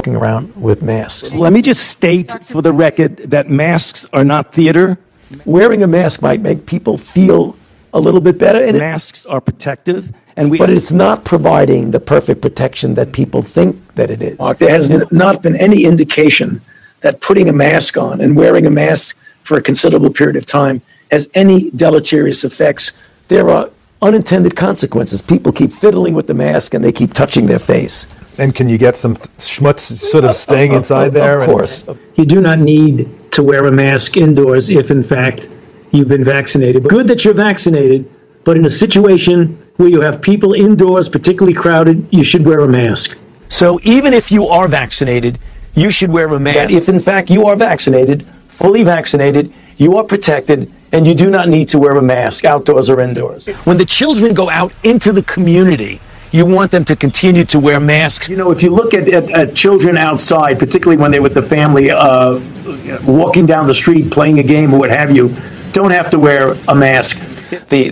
walking around with masks. Let me just state for the record that masks are not theater. Wearing a mask might make people feel a little bit better. And masks are protective, but it's not providing the perfect protection that people think that it is. Mark, there has not been any indication that putting a mask on and wearing a mask for a considerable period of time has any deleterious effects. There are unintended consequences. People keep fiddling with the mask and they keep touching their face. And can you get some schmutz sort of staying inside there? Of course. You do not need to wear a mask indoors if, in fact, you've been vaccinated. Good that you're vaccinated, but in a situation where you have people indoors, particularly crowded, you should wear a mask. So even if you are vaccinated, you should wear a mask. If, in fact, you are vaccinated, fully vaccinated, you are protected, and you do not need to wear a mask outdoors or indoors. When the children go out into the community, you want them to continue to wear masks. You know, if you look at children outside, particularly when they're with the family, walking down the street, playing a game or what have you, don't have to wear a mask. The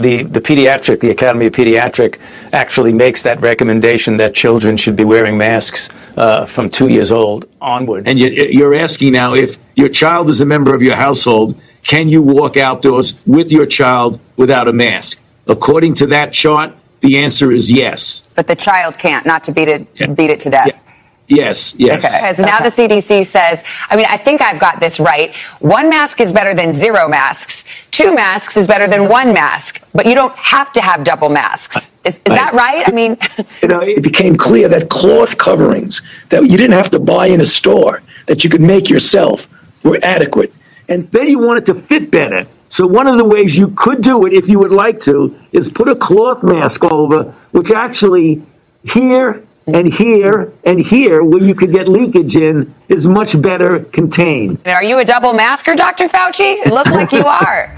Academy of Pediatric actually makes that recommendation that children should be wearing masks from 2 years old onward. And you're asking now, if your child is a member of your household, can you walk outdoors with your child without a mask? According to that chart, the answer is yes. But the child can't, not to beat it to death. Yeah. Yes. Okay. Because now the CDC says, I think I've got this right. 1 mask is better than 0 masks. 2 masks is better than 1 mask. But you don't have to have double masks. Is that right? It became clear that cloth coverings that you didn't have to buy in a store, that you could make yourself, were adequate. And then you want it to fit better. So one of the ways you could do it, if you would like to, is put a cloth mask over, which actually here and here and here, where you could get leakage in, is much better contained. And are you a double masker, Dr. Fauci? It looked like you are.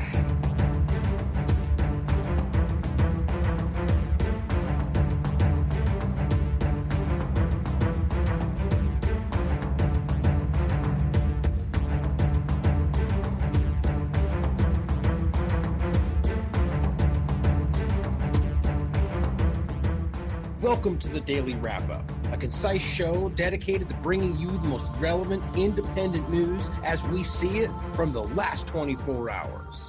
Welcome to the Daily Wrap-Up, a concise show dedicated to bringing you the most relevant independent news as we see it from the last 24 hours.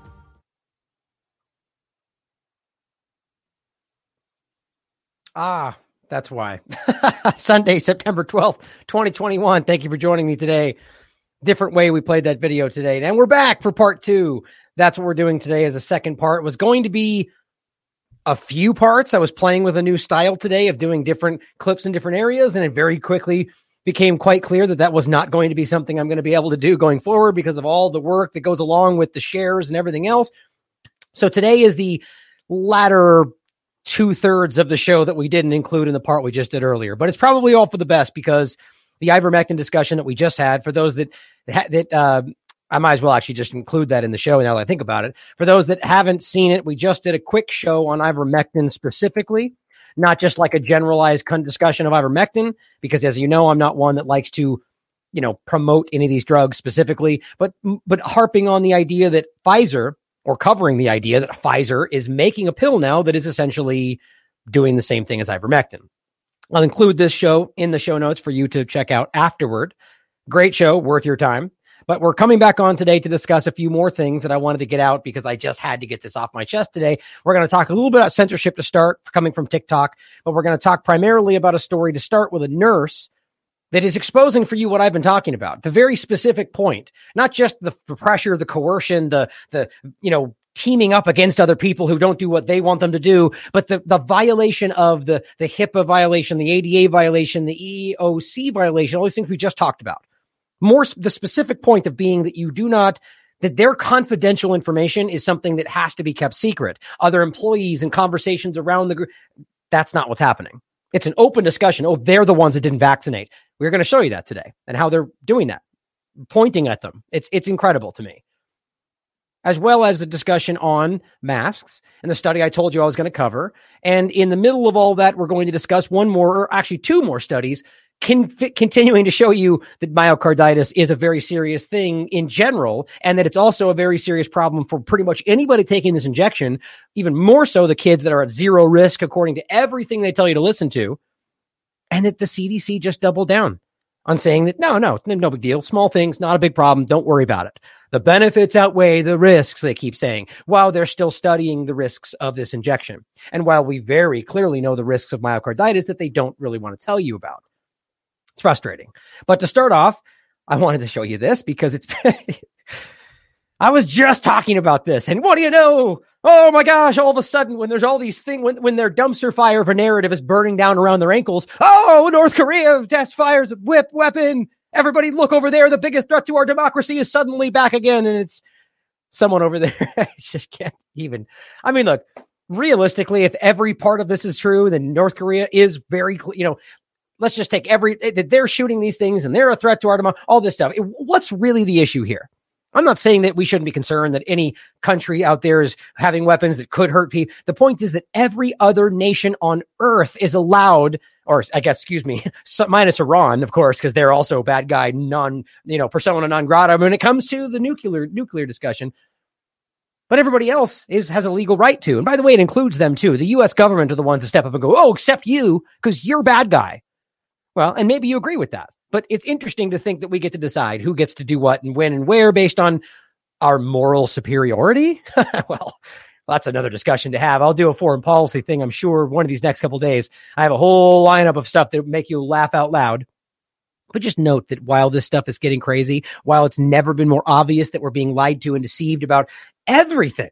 That's why. Sunday, September 12th, 2021. Thank you for joining me today. Different way we played that video today. And we're back for part 2. That's what we're doing today as a second part. It was going to be a few parts. I was playing with a new style today of doing different clips in different areas, and it very quickly became quite clear that was not going to be something I'm going to be able to do going forward because of all the work that goes along with the shares and everything else. So today is the latter 2/3 of the show that we didn't include in the part we just did earlier, but it's probably all for the best because the ivermectin discussion that we just had, for those that I might as well actually just include that in the show now that I think about it. For those that haven't seen it, we just did a quick show on ivermectin specifically, not just like a generalized discussion of ivermectin, because as you know, I'm not one that likes to, promote any of these drugs specifically, but harping on the idea that Pfizer, or covering the idea that Pfizer is making a pill now that is essentially doing the same thing as ivermectin. I'll include this show in the show notes for you to check out afterward. Great show, worth your time. But we're coming back on today to discuss a few more things that I wanted to get out because I just had to get this off my chest today. We're going to talk a little bit about censorship to start, coming from TikTok, but we're going to talk primarily about a story to start with a nurse that is exposing for you what I've been talking about. The very specific point, not just the pressure, the coercion, the teaming up against other people who don't do what they want them to do, but the violation of the HIPAA violation, the ADA violation, the EEOC violation, all these things we just talked about. More the specific point of being that that their confidential information is something that has to be kept secret. Other employees and conversations around the group, that's not what's happening. It's an open discussion. Oh, they're the ones that didn't vaccinate. We're going to show you that today and how they're doing that, pointing at them. It's incredible to me. As well as the discussion on masks and the study I told you I was going to cover. And in the middle of all that, we're going to discuss one more, or actually 2 more studies continuing to show you that myocarditis is a very serious thing in general, and that it's also a very serious problem for pretty much anybody taking this injection, even more so the kids that are at 0 risk, according to everything they tell you to listen to. And that the CDC just doubled down on saying that, no big deal. Small things, not a big problem. Don't worry about it. The benefits outweigh the risks, they keep saying, while they're still studying the risks of this injection. And while we very clearly know the risks of myocarditis that they don't really want to tell you about. It's frustrating. But to start off, I wanted to show you this because it's... I was just talking about this, and what do you know? Oh my gosh, all of a sudden, when there's all these things, when their dumpster fire of a narrative is burning down around their ankles, oh, North Korea test fires a weapon. Everybody look over there. The biggest threat to our democracy is suddenly back again. And it's someone over there. I just can't even. I mean, look, realistically, if every part of this is true, then North Korea is very, let's just take they're shooting these things and they're a threat to our democracy, all this stuff. What's really the issue here? I'm not saying that we shouldn't be concerned that any country out there is having weapons that could hurt people. The point is that every other nation on earth is allowed, or I guess, minus Iran, of course, because they're also a bad guy, persona non grata when it comes to the nuclear discussion. But everybody else has a legal right to. And by the way, it includes them too. The U.S. government are the ones to step up and go, oh, except you, because you're a bad guy. Well, and maybe you agree with that. But it's interesting to think that we get to decide who gets to do what and when and where based on our moral superiority. Well, that's another discussion to have. I'll do a foreign policy thing, I'm sure, one of these next couple of days. I have a whole lineup of stuff that make you laugh out loud. But just note that while this stuff is getting crazy, while it's never been more obvious that we're being lied to and deceived about everything,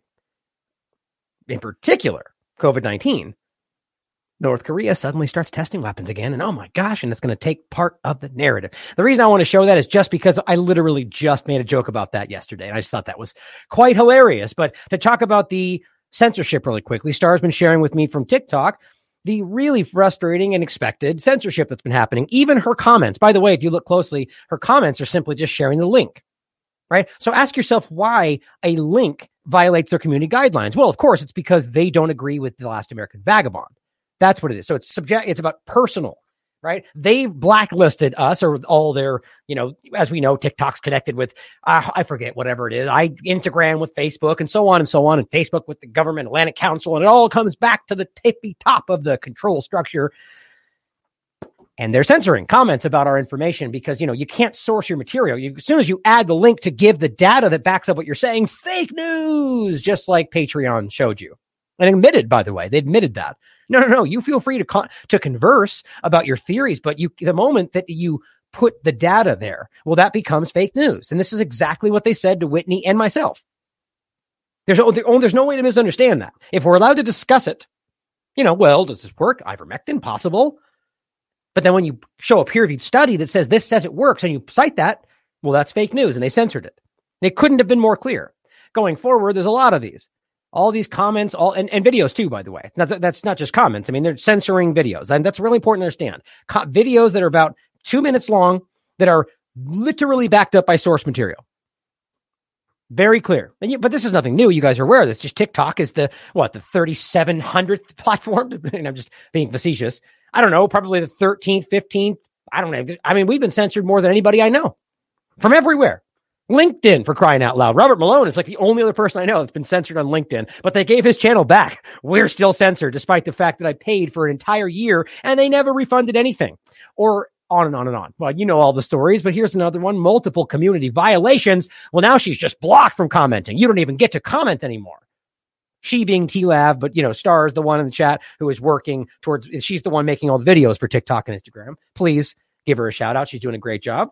in particular, COVID-19, North Korea suddenly starts testing weapons again. And oh my gosh, and it's going to take part of the narrative. The reason I want to show that is just because I literally just made a joke about that yesterday. And I just thought that was quite hilarious. But to talk about the censorship really quickly, Star's been sharing with me from TikTok the really frustrating and expected censorship that's been happening. Even her comments, by the way, if you look closely, her comments are simply just sharing the link, right? So ask yourself why a link violates their community guidelines. Well, of course, it's because they don't agree with The Last American Vagabond. That's what it is. So it's about personal, right? They've blacklisted us or all their, as we know, TikTok's connected with, I forget whatever it is. Instagram with Facebook and so on, and Facebook with the government, Atlantic Council, and it all comes back to the tippy top of the control structure. And they're censoring comments about our information because, you can't source your material. As soon as you add the link to give the data that backs up what you're saying, fake news, just like Patreon showed you. And admitted, by the way, they admitted that. No. You feel free to converse about your theories, but the moment that you put the data there, well, that becomes fake news. And this is exactly what they said to Whitney and myself. There's no way to misunderstand that. If we're allowed to discuss it, well, does this work? Ivermectin, possible. But then when you show a peer-reviewed study that says this says it works and you cite that, well, that's fake news, and they censored it. They couldn't have been more clear. Going forward, there's a lot of these. All these comments, and videos too, by the way. That's not just comments. I mean, they're censoring videos. And that's really important to understand. Videos that are about 2 minutes long that are literally backed up by source material. Very clear. But this is nothing new. You guys are aware of this. Just TikTok is the 3,700th platform? And I'm just being facetious. I don't know, probably the 13th, 15th. I don't know. I mean, we've been censored more than anybody I know. From everywhere. LinkedIn, for crying out loud. Robert Malone is like the only other person I know that's been censored on LinkedIn, but they gave his channel back. We're still censored, despite the fact that I paid for an entire year and they never refunded anything. Or on and on and on. Well, you know all the stories, but here's another one. Multiple community violations. Well, now she's just blocked from commenting. You don't even get to comment anymore. She being T-Lab, but Star is the one in the chat who is working towards, she's the one making all the videos for TikTok and Instagram. Please give her a shout out. She's doing a great job.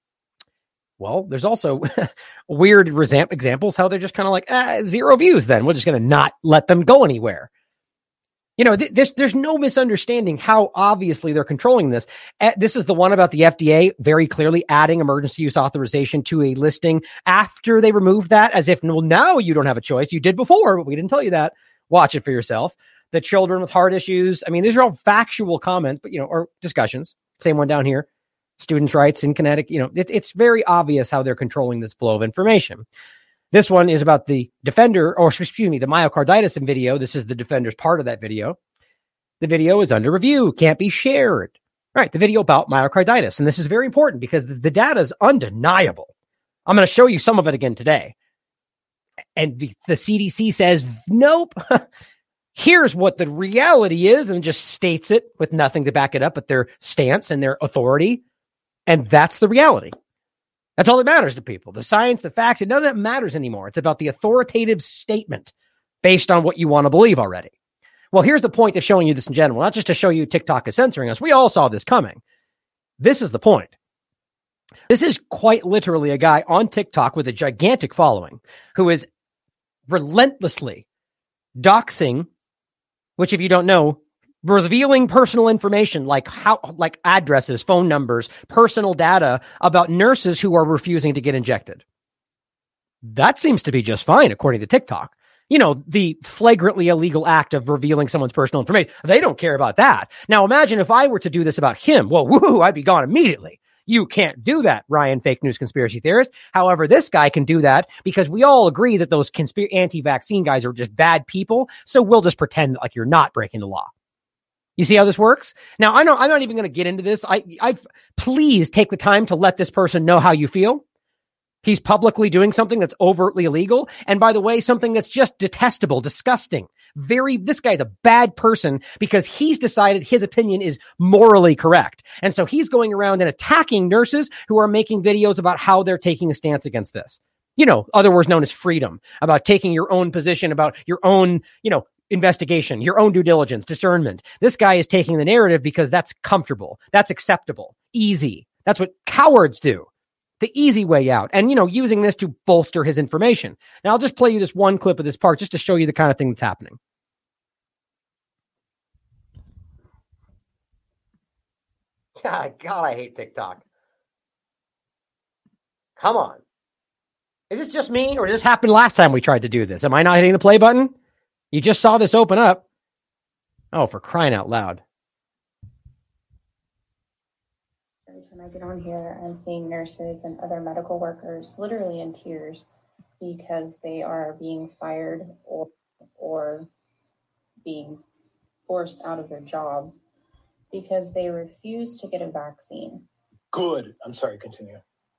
Well, there's also weird examples how they're just kind of like, 0 views then. We're just going to not let them go anywhere. There's no misunderstanding how obviously they're controlling this. This is the one about the FDA very clearly adding emergency use authorization to a listing after they removed that, as if, well, now you don't have a choice. You did before, but we didn't tell you that. Watch it for yourself. The children with heart issues. I mean, these are all factual comments, but, or discussions. Same one down here. Students' rights in Connecticut. It's very obvious how they're controlling this flow of information. This one is about the Defender, or excuse me, the myocarditis in video. This is the Defender's part of that video. The video is under review, can't be shared. Right, the video about myocarditis. And this is very important because the data is undeniable. I'm going to show you some of it again today. And the CDC says, nope. Here's what the reality is, and just states it with nothing to back it up but their stance and their authority. And that's the reality. That's all that matters to people. The science, the facts, none of that matters anymore. It's about the authoritative statement based on what you want to believe already. Well, here's the point of showing you this in general, not just to show you TikTok is censoring us. We all saw this coming. This is the point. This is quite literally a guy on TikTok with a gigantic following who is relentlessly doxing, which if you don't know, revealing personal information like addresses, phone numbers, personal data about nurses who are refusing to get injected. That seems to be just fine, according to TikTok. You know, the flagrantly illegal act of revealing someone's personal information. They don't care about that. Now, imagine if I were to do this about him. Well, woohoo, I'd be gone immediately. You can't do that, Ryan, fake news conspiracy theorist. However, this guy can do that because we all agree that those anti-vaccine guys are just bad people. So we'll just pretend like you're not breaking the law. You see how this works? Now, I know I'm not even going to get into this. Please take the time to let this person know how you feel. He's publicly doing something that's overtly illegal. And by the way, something that's just detestable, disgusting. This guy's a bad person because he's decided his opinion is morally correct. And so he's going around and attacking nurses who are making videos about how they're taking a stance against this. You know, other words known as freedom, about taking your own position, about your own, investigation, your own due diligence, discernment. This guy is taking the narrative because that's comfortable. That's acceptable. Easy. That's what cowards do. The easy way out. And, using this to bolster his information. Now, I'll just play you this one clip of this part just to show you the kind of thing that's happening. God, I hate TikTok. Come on. Is this just me, or did this happen last time we tried to do this? Am I not hitting the play button? You just saw this open up. Oh, for crying out loud. Every time I get on here, I'm seeing nurses and other medical workers literally in tears because they are being fired or being forced out of their jobs because they refuse to get a vaccine. Good. I'm sorry, continue.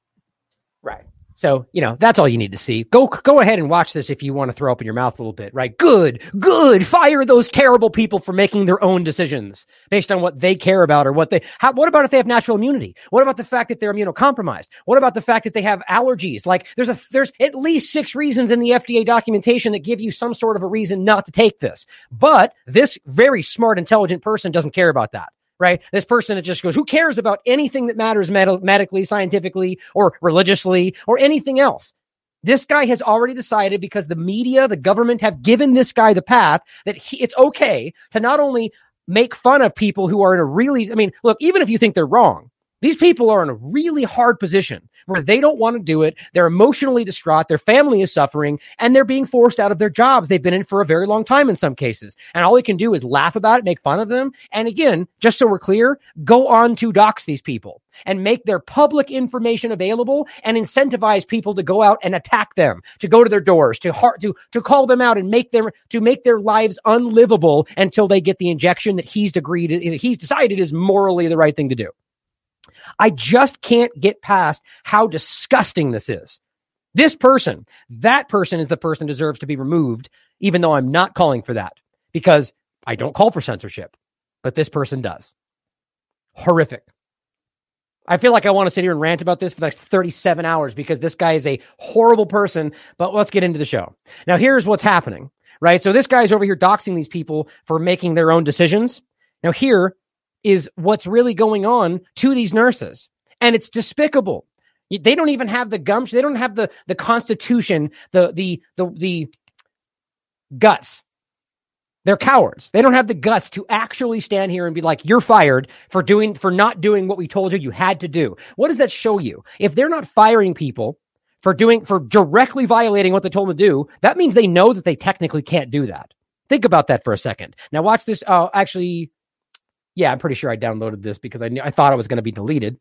Right. So, that's all you need to see. Go ahead and watch this if you want to throw up in your mouth a little bit, right? Good. Fire those terrible people for making their own decisions based on what they care about or what about if they have natural immunity? What about the fact that they're immunocompromised? What about the fact that they have allergies? Like there's at least 6 reasons in the FDA documentation that give you some sort of a reason not to take this. But this very smart, intelligent person doesn't care about that. Right? This person, it just goes, who cares about anything that matters medically, scientifically, or religiously, or anything else? This guy has already decided, because the media, the government have given this guy the path, that it's okay to not only make fun of people who are in a really, look, even if you think they're wrong, these people are in a really hard position where they don't want to do it. They're emotionally distraught. Their family is suffering, and they're being forced out of their jobs they've been in for a very long time in some cases. And all they can do is laugh about it, make fun of them. And again, just so we're clear, go on to dox these people and make their public information available and incentivize people to go out and attack them, to go to their doors, to call them out and make their lives unlivable until they get the injection that he's decided is morally the right thing to do. I just can't get past how disgusting this is. That person is the person who deserves to be removed, even though I'm not calling for that, because I don't call for censorship, but this person does. Horrific. I feel like I want to sit here and rant about this for the next 37 hours because this guy is a horrible person, but let's get into the show. Now, here's what's happening, right? So this guy's over here doxing these people for making their own decisions. Now, here is what's really going on to these nurses. And it's despicable. They don't even have the gumption. They don't have the constitution, the guts. They're cowards. They don't have the guts to actually stand here and be like, you're fired for not doing what we told you had to do. What does that show you? If they're not firing people for directly violating what they told them to do, that means they know that they technically can't do that. Think about that for a second. Now watch this. Yeah, I'm pretty sure I downloaded this because I thought it was going to be deleted.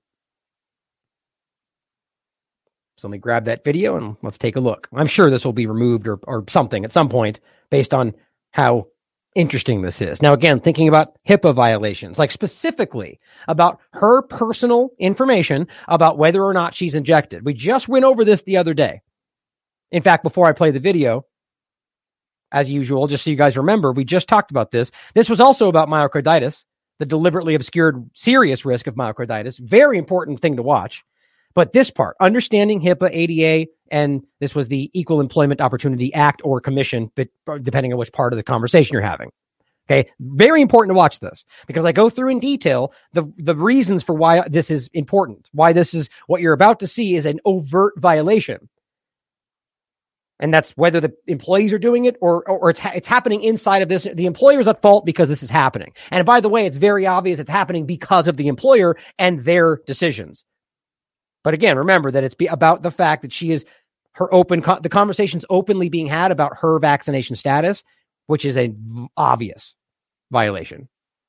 So let me grab that video and let's take a look. I'm sure this will be removed or something at some point based on how interesting this is. Now, again, thinking about HIPAA violations, like specifically about her personal information about whether or not she's injected. We just went over this the other day. In fact, before I play the video, as usual, just so you guys remember, we just talked about this. This was also about myocarditis, the deliberately obscured serious risk of myocarditis. Very important thing to watch. But this part, understanding HIPAA, ADA, and this was the Equal Employment Opportunity Act or Commission, but depending on which part of the conversation you're having. Okay, very important to watch this because I go through in detail the reasons for why this is important, why this is what you're about to see is an overt violation. And that's whether the employees are doing it or it's happening inside of this. The employer's at fault because this is happening. And by the way, it's very obvious it's happening because of the employer and their decisions. But again, remember that it's about the fact that she is the conversation's openly being had about her vaccination status, which is an obvious violation.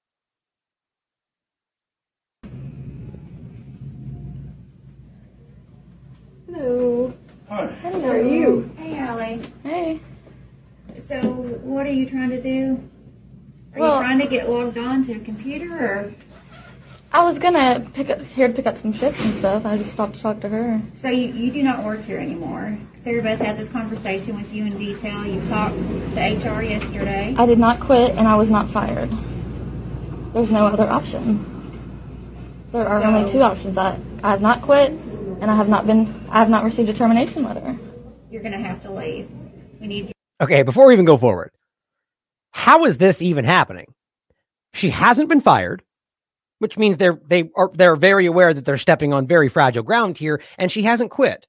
Hello. Hi. How are you? Hey, Allie. Hey. So, what are you trying to do? Are you trying to get logged on to a computer, or? I was gonna pick up some shifts and stuff. I just stopped to talk to her. So you do not work here anymore. Sarah Beth had this conversation with you in detail. You talked to HR yesterday. I did not quit, and I was not fired. There's no other option. There are only two options. I have not quit, and I have not received a termination letter. You're gonna have to leave. We need you. Okay, before we even go forward, how is this even happening? She hasn't been fired, which means they're very aware that they're stepping on very fragile ground here, and she hasn't quit.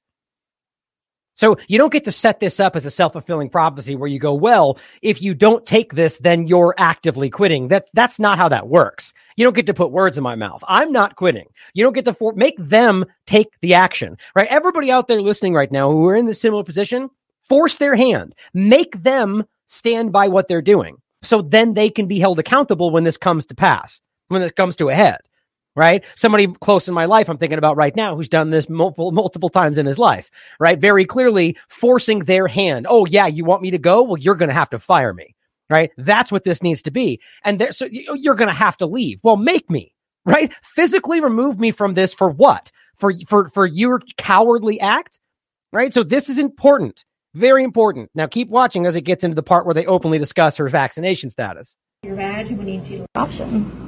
So you don't get to set this up as a self-fulfilling prophecy where you go, well, if you don't take this, then you're actively quitting. That's not how that works. You don't get to put words in my mouth. I'm not quitting. You don't get to make them take the action, right? Everybody out there listening right now who are in this similar position, force their hand, make them stand by what they're doing. So then they can be held accountable when this comes to pass, when it comes to a head. Right? Somebody close in my life I'm thinking about right now who's done this multiple times in his life, right? Very clearly forcing their hand. Oh yeah, you want me to go? Well, you're going to have to fire me, right? That's what this needs to be. And so you're going to have to leave. Well, make me, right? Physically remove me from this for what? For your cowardly act, right? So this is important, very important. Now keep watching as it gets into the part where they openly discuss her vaccination status. Your badge, we need you to option.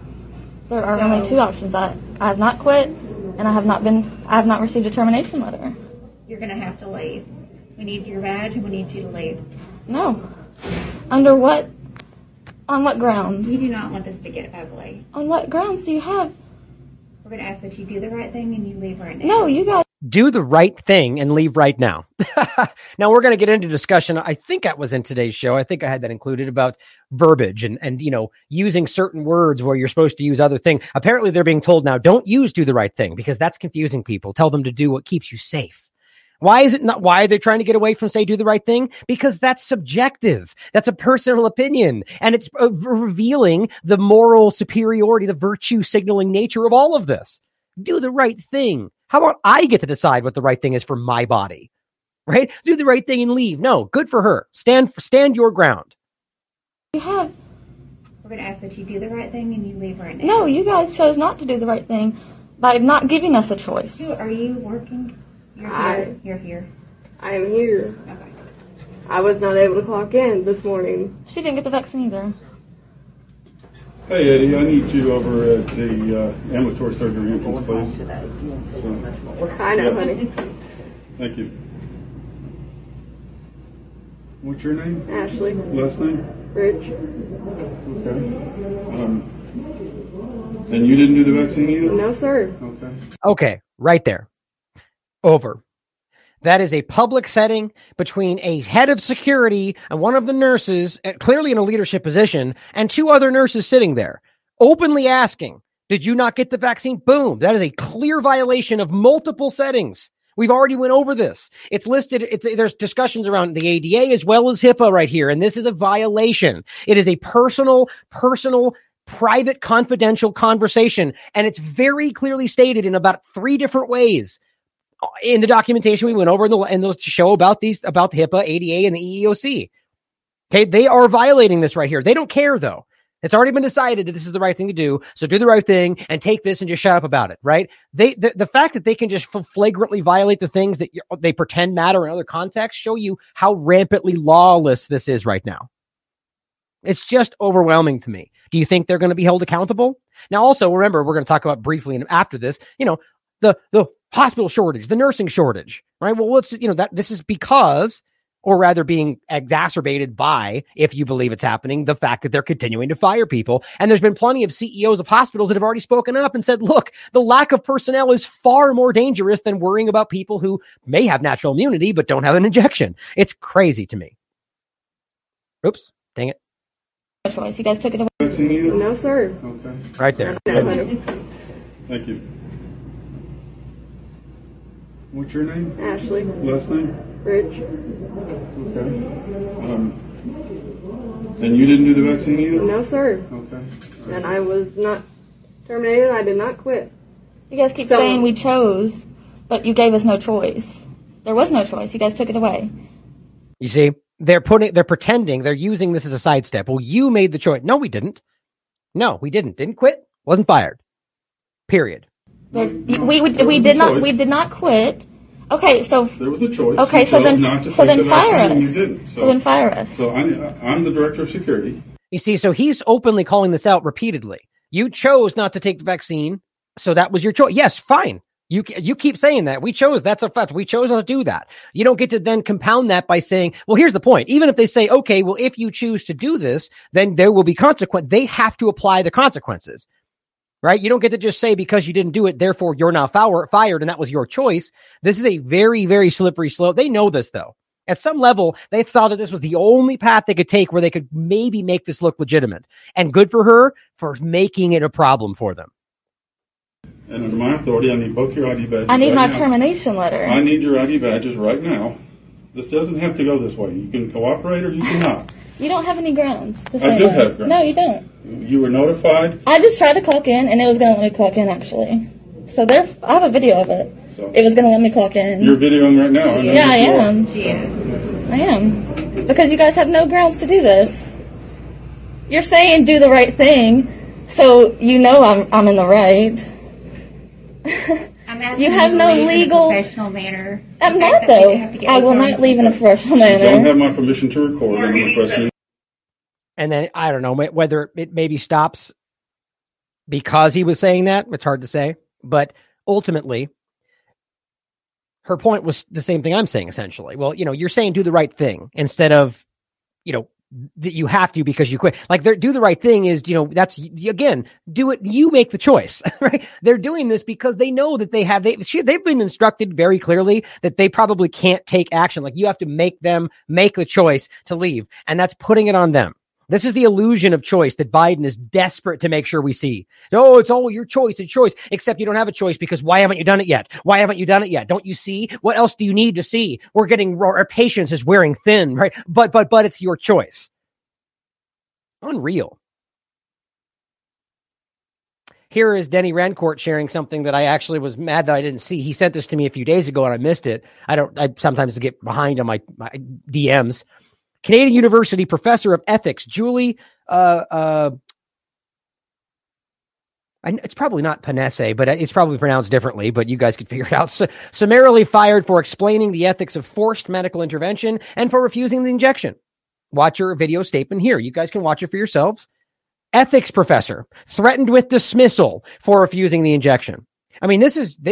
There are only two options. I have not quit, and I have not received a termination letter. You're going to have to leave. We need your badge, we need you to leave. No. Under what? On what grounds? We do not want this to get ugly. On what grounds do you have? We're going to ask that you do the right thing and you leave right now. No, you guys. Do the right thing and leave right now. Now we're going to get into discussion. I think that was in today's show. I think I had that included about verbiage and using certain words where you're supposed to use other things. Apparently they're being told now, don't use do the right thing because that's confusing people. Tell them to do what keeps you safe. Why are they trying to get away from say do the right thing? Because that's subjective. That's a personal opinion. And it's revealing the moral superiority, the virtue signaling nature of all of this. Do the right thing. How about I get to decide what the right thing is for my body, right? Do the right thing and leave. No, good for her. Stand your ground. You have. We're going to ask that you do the right thing and you leave right now. No, you guys chose not to do the right thing by not giving us a choice. Are you working? You're here. You're here. I am here. Okay. I was not able to clock in this morning. She didn't get the vaccine either. Hey, Eddie, I need you over at the ambulatory surgery entrance, please. I know, honey. Thank you. What's your name? Ashley. Last name? Rich. Okay. And you didn't do the vaccine either? No, sir. Okay, right there. Over. That is a public setting between a head of security and one of the nurses, clearly in a leadership position, and two other nurses sitting there, openly asking, did you not get the vaccine? Boom. That is a clear violation of multiple settings. We've already went over this. It's listed. There's discussions around the ADA as well as HIPAA right here, and this is a violation. It is a personal, private, confidential conversation, and it's very clearly stated in about 3 different ways. In the documentation we went over in those show about the HIPAA, ADA, and the EEOC. Okay, they are violating this right here. They don't care though. It's already been decided that this is the right thing to do. So do the right thing and take this and just shut up about it, right? The fact that they can just flagrantly violate the things that they pretend matter in other contexts show you how rampantly lawless this is right now. It's just overwhelming to me. Do you think they're going to be held accountable? Now, also, remember, we're going to talk about briefly and after this, the hospital shortage, the nursing shortage, right? Well, this is because, or rather being exacerbated by, if you believe it's happening, the fact that they're continuing to fire people. And there's been plenty of CEOs of hospitals that have already spoken up and said, look, the lack of personnel is far more dangerous than worrying about people who may have natural immunity but don't have an injection. It's crazy to me. Oops, dang it. Choice. You guys took it away. No, sir. Okay. Right there. Thank you. What's your name? Ashley. Last name? Rich. Okay. And you didn't do the vaccine either? No, sir. Okay. And I was not terminated. I did not quit. You guys keep saying we chose, but you gave us no choice. There was no choice. You guys took it away. You see? They're pretending, they're using this as a sidestep. Well, you made the choice. No, we didn't. No, we didn't. Didn't quit. Wasn't fired. Period. We did not quit. Okay, so there was a choice. Okay, so then fire us. You didn't. So then fire us. So I'm the director of security. You see, so he's openly calling this out repeatedly. You chose not to take the vaccine, so that was your choice. Yes, fine. You keep saying that. We chose. That's a fact. We chose not to do that. You don't get to then compound that by saying, well, here's the point. Even if they say, okay, well, if you choose to do this, then there will be consequence. They have to apply the consequences, right? You don't get to just say because you didn't do it, therefore you're now fired and that was your choice. This is a very, very slippery slope. They know this, though. At some level, they saw that this was the only path they could take where they could maybe make this look legitimate. And good for her for making it a problem for them. And under my authority, I need both your ID badges. I need right my now. termination letter. I need your ID badges right now. This doesn't have to go this way. You can cooperate or you cannot. You don't have any grounds to say I do that. have grounds. No, you don't. You were notified. I just tried to clock in, and it was going to let me clock in, actually. So I have a video of it. So it was going to let me clock in. You're videoing right now. Yeah, I am. She is. I am. Because you guys have no grounds to do this. You're saying do the right thing, so you know I'm in the right. I'm asking you have no to leave legal in a professional manner. I'm not, though. I will not leave in a professional You don't manner. have my permission to record. I'm requesting. And then I don't know whether it maybe stops because he was saying that. It's hard to say, but ultimately, her point was the same thing I'm saying. Essentially, well, you're saying do the right thing instead of, that you have to because you quit. Like, do the right thing is, that's, again, do it. You make the choice, right? They're doing this because they know that they've been instructed very clearly that they probably can't take action. Like, you have to make them make the choice to leave. And that's putting it on them. This is the illusion of choice that Biden is desperate to make sure we see. No, it's all your choice. It's choice. Except you don't have a choice because why haven't you done it yet? Why haven't you done it yet? Don't you see? What else do you need to see? Our patience is wearing thin, right? But it's your choice. Unreal. Here is Denny Rancourt sharing something that I actually was mad that I didn't see. He sent this to me a few days ago and I missed it. I sometimes get behind on my DMs. Canadian University professor of ethics, Julie, it's probably not Panesse, but it's probably pronounced differently, but you guys could figure it out. Summarily fired for explaining the ethics of forced medical intervention and for refusing the injection. Watch your video statement here. You guys can watch it for yourselves. Ethics professor threatened with dismissal for refusing the injection. I mean,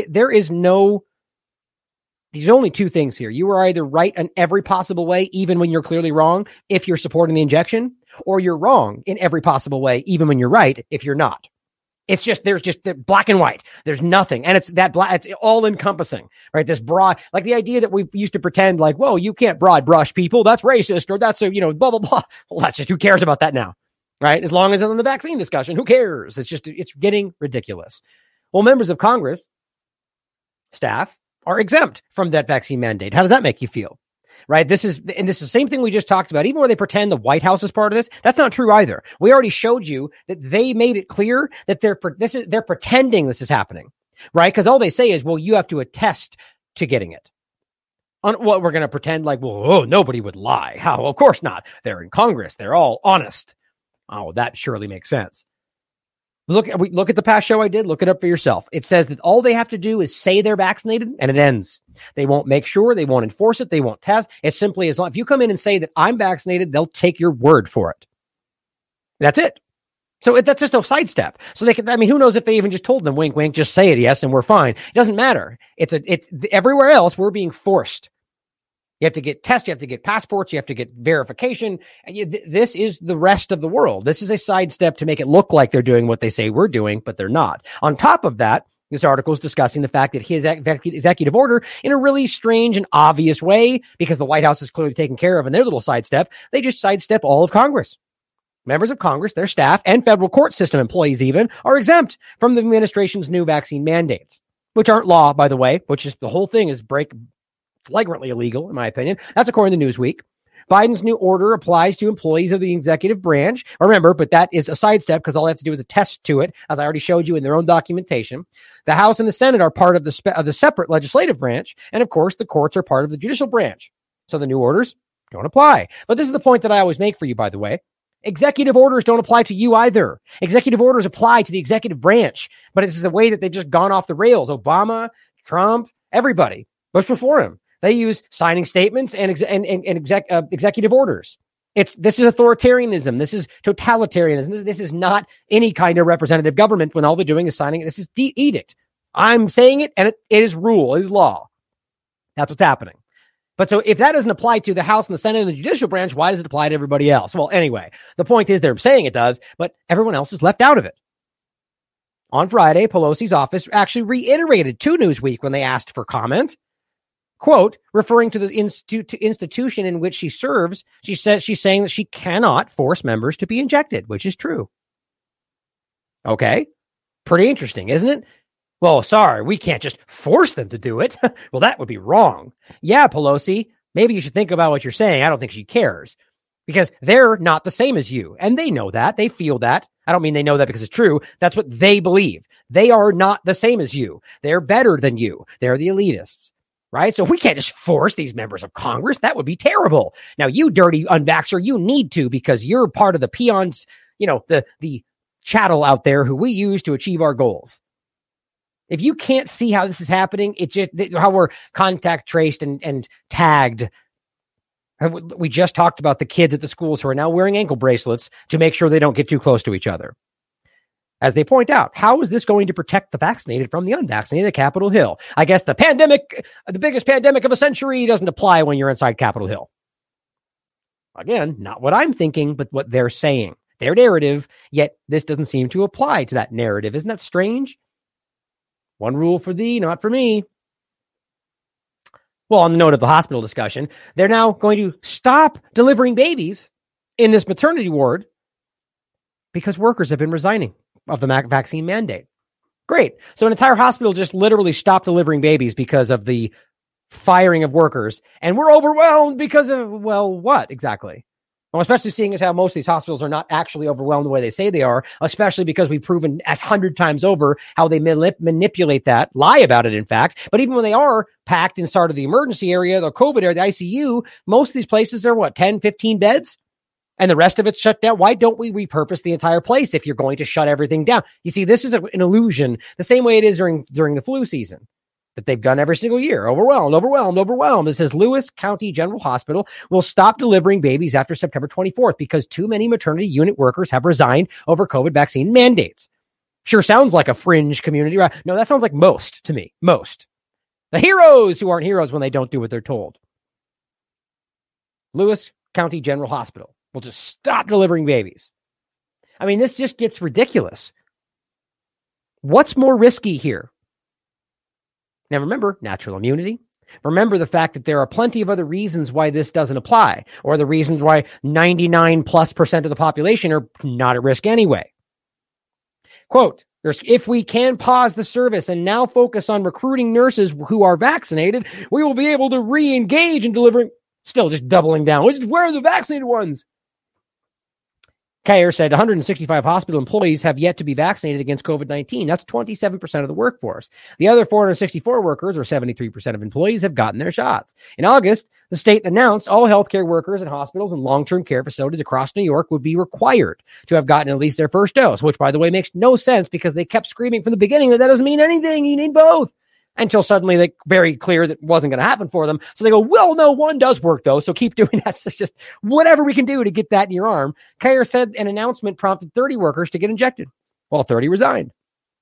there's only two things here. You are either right in every possible way, even when you're clearly wrong, if you're supporting the injection, or you're wrong in every possible way, even when you're right, if you're not. It's just, there's just black and white. There's nothing. And it's all encompassing, right? This broad, like the idea that we used to pretend like, whoa, you can't broad brush people. That's racist, or that's, blah, blah, blah. Well, that's just, who cares about that now, right? As long as it's in the vaccine discussion, who cares? It's getting ridiculous. Well, members of Congress, staff, are exempt from that vaccine mandate. How does that make you feel? Right? This is the same thing we just talked about. Even where they pretend the White House is part of this, that's not true either. We already showed you that they made it clear that they're pretending this is happening, right? Because all they say is, well, you have to attest to getting it. What we're going to pretend like, well, nobody would lie. How? Well, of course not. They're in Congress. They're all honest. Oh, that surely makes sense. Look at the past show I did. Look it up for yourself. It says that all they have to do is say they're vaccinated, and it ends. They won't make sure. They won't enforce it. They won't test. It's simply as long if you come in and say that I'm vaccinated, they'll take your word for it. That's it. So that's just a sidestep. So they can. I mean, who knows if they even just told them, wink, wink, just say it, yes, and we're fine. It doesn't matter. It's everywhere else we're being forced. You have to get tests. You have to get passports. You have to get verification. And this is the rest of the world. This is a sidestep to make it look like they're doing what they say we're doing, but they're not. On top of that, this article is discussing the fact that his executive order, in a really strange and obvious way, because the White House is clearly taken care of in their little sidestep, they just sidestep all of Congress. Members of Congress, their staff, and federal court system employees even are exempt from the administration's new vaccine mandates, which aren't law, by the way, which is the whole thing is flagrantly illegal, in my opinion. That's according to Newsweek. Biden's new order applies to employees of the executive branch. Remember, but that is a sidestep because all they have to do is attest to it, as I already showed you in their own documentation. The House and the Senate are part of the separate legislative branch, and of course, the courts are part of the judicial branch. So the new orders don't apply. But this is the point that I always make for you, by the way. Executive orders don't apply to you either. Executive orders apply to the executive branch, but it's the way that they've just gone off the rails. Obama, Trump, everybody, Bush before him. They use signing statements and executive orders. This is authoritarianism. This is totalitarianism. This is not any kind of representative government when all they're doing is signing. This is edict. I'm saying it, and it is rule. It is law. That's what's happening. But so if that doesn't apply to the House and the Senate and the judicial branch, why does it apply to everybody else? Well, anyway, the point is they're saying it does, but everyone else is left out of it. On Friday, Pelosi's office actually reiterated to Newsweek when they asked for comment. Quote, referring to the institution in which she serves, she's saying that she cannot force members to be injected, which is true. Okay. Pretty interesting, isn't it? Well, sorry, we can't just force them to do it. Well, that would be wrong. Yeah, Pelosi, maybe you should think about what you're saying. I don't think she cares because they're not the same as you. And they know that. They feel that. I don't mean they know that because it's true. That's what they believe. They are not the same as you. They're better than you. They're the elitists. Right? So we can't just force these members of Congress. That would be terrible. Now, you dirty unvaxxer, you need to because you're part of the peons, the chattel out there who we use to achieve our goals. If you can't see how this is happening, it's just how we're contact traced and tagged. We just talked about the kids at the schools who are now wearing ankle bracelets to make sure they don't get too close to each other. As they point out, how is this going to protect the vaccinated from the unvaccinated at Capitol Hill? I guess the biggest pandemic of a century doesn't apply when you're inside Capitol Hill. Again, not what I'm thinking, but what they're saying. Their narrative, yet this doesn't seem to apply to that narrative. Isn't that strange? One rule for thee, not for me. Well, on the note of the hospital discussion, they're now going to stop delivering babies in this maternity ward because workers have been resigning of the vaccine mandate. Great. So an entire hospital just literally stopped delivering babies because of the firing of workers. And we're overwhelmed because of, well, what exactly? Well, especially seeing as how most of these hospitals are not actually overwhelmed the way they say they are, especially because we've proven 100 times over how they manipulate that, lie about it, in fact. But even when they are packed inside of the emergency area, the COVID area, the ICU, most of these places are 10, 15 beds? And the rest of it's shut down. Why don't we repurpose the entire place if you're going to shut everything down? You see, this is an illusion, the same way it is during the flu season that they've done every single year. Overwhelmed. It says Lewis County General Hospital will stop delivering babies after September 24th because too many maternity unit workers have resigned over COVID vaccine mandates. Sure sounds like a fringe community, right? No, that sounds like most to me. Most. The heroes who aren't heroes when they don't do what they're told. Lewis County General Hospital will just stop delivering babies. I mean, this just gets ridiculous. What's more risky here? Now, remember, natural immunity. Remember the fact that there are plenty of other reasons why this doesn't apply, or the reasons why 99+% of the population are not at risk anyway. Quote, if we can pause the service and now focus on recruiting nurses who are vaccinated, we will be able to re-engage in delivering, still just doubling down. Where are the vaccinated ones? Kayer said 165 hospital employees have yet to be vaccinated against COVID-19. That's 27% of the workforce. The other 464 workers, or 73% of employees, have gotten their shots. In August, the state announced all healthcare workers in hospitals and long-term care facilities across New York would be required to have gotten at least their first dose, which, by the way, makes no sense because they kept screaming from the beginning that doesn't mean anything. You need both. Until suddenly they very clear that wasn't going to happen for them. So they go, well, no, one does work though. So keep doing that. So it's just whatever we can do to get that in your arm. Kayer said an announcement prompted 30 workers to get injected while 30 resigned.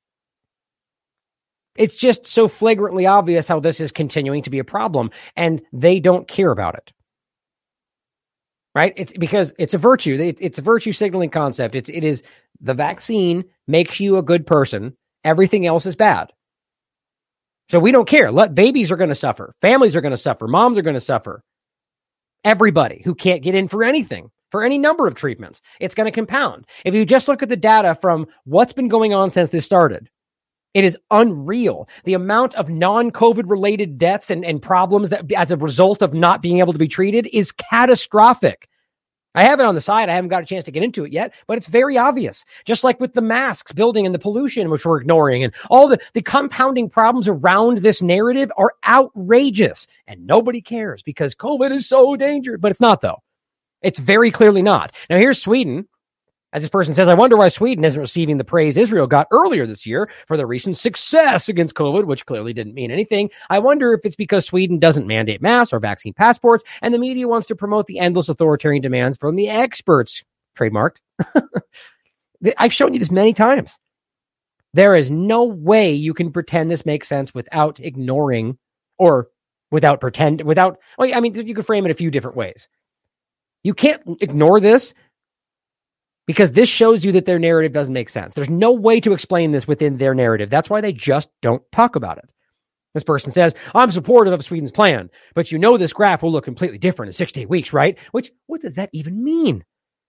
It's just so flagrantly obvious how this is continuing to be a problem and they don't care about it. Right? It's because it's a virtue. It's a virtue signaling concept. It is the vaccine makes you a good person. Everything else is bad. So we don't care. Babies are going to suffer. Families are going to suffer. Moms are going to suffer. Everybody who can't get in for anything, for any number of treatments, it's going to compound. If you just look at the data from what's been going on since this started, it is unreal. The amount of non-COVID related deaths and problems that as a result of not being able to be treated is catastrophic. I have it on the side. I haven't got a chance to get into it yet, but it's very obvious. Just like with the masks building and the pollution, which we're ignoring, and all the compounding problems around this narrative are outrageous. And nobody cares because COVID is so dangerous. But it's not, though. It's very clearly not. Now, here's Sweden. As this person says, I wonder why Sweden isn't receiving the praise Israel got earlier this year for the recent success against COVID, which clearly didn't mean anything. I wonder if it's because Sweden doesn't mandate masks or vaccine passports, and the media wants to promote the endless authoritarian demands from the experts. Trademarked. I've shown you this many times. There is no way you can pretend this makes sense without ignoring or you could frame it a few different ways. You can't ignore this, because this shows you that their narrative doesn't make sense. There's no way to explain this within their narrative. That's why they just don't talk about it. This person says, I'm supportive of Sweden's plan, but this graph will look completely different in 6 to 8 weeks, right? What does that even mean?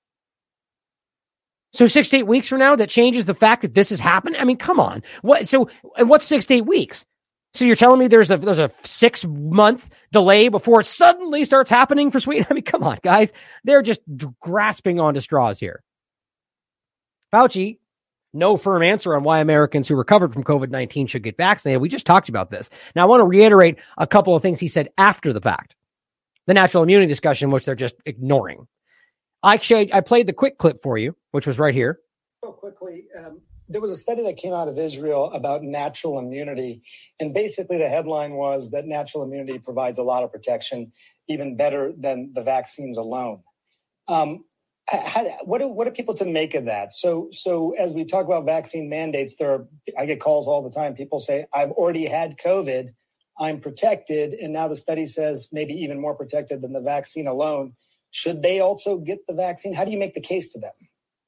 So 6 to 8 weeks from now, that changes the fact that this has happened? I mean, come on. What's 6 to 8 weeks? So you're telling me there's a 6-month delay before it suddenly starts happening for Sweden? I mean, come on, guys. They're just grasping onto straws here. Fauci, no firm answer on why Americans who recovered from COVID-19 should get vaccinated. We just talked about this. Now, I want to reiterate a couple of things he said after the fact. The natural immunity discussion, which they're just ignoring. I played the quick clip for you, which was right here. Real quickly, there was a study that came out of Israel about natural immunity. And basically the headline was that natural immunity provides a lot of protection, even better than the vaccines alone. What are people to make of that? So as we talk about vaccine mandates, I get calls all the time. People say, I've already had COVID, I'm protected. And now the study says maybe even more protected than the vaccine alone. Should they also get the vaccine? How do you make the case to them?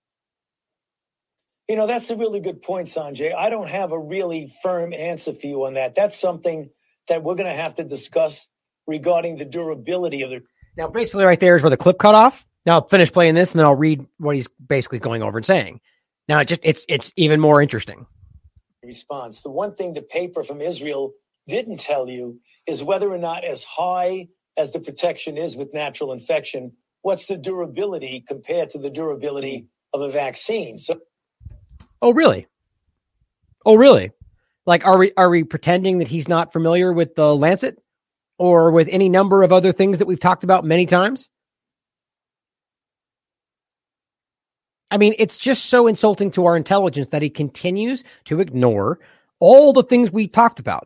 That's a really good point, Sanjay. I don't have a really firm answer for you on that. That's something that we're going to have to discuss regarding the durability of the... Now, basically right there is where the clip cut off. Now I'll finish playing this and then I'll read what he's basically going over and saying. Now it's even more interesting. Response. The one thing the paper from Israel didn't tell you is whether or not as high as the protection is with natural infection, what's the durability compared to the durability of a vaccine. Oh, really? Like, are we pretending that he's not familiar with the Lancet or with any number of other things that we've talked about many times? I mean, it's just so insulting to our intelligence that he continues to ignore all the things we talked about.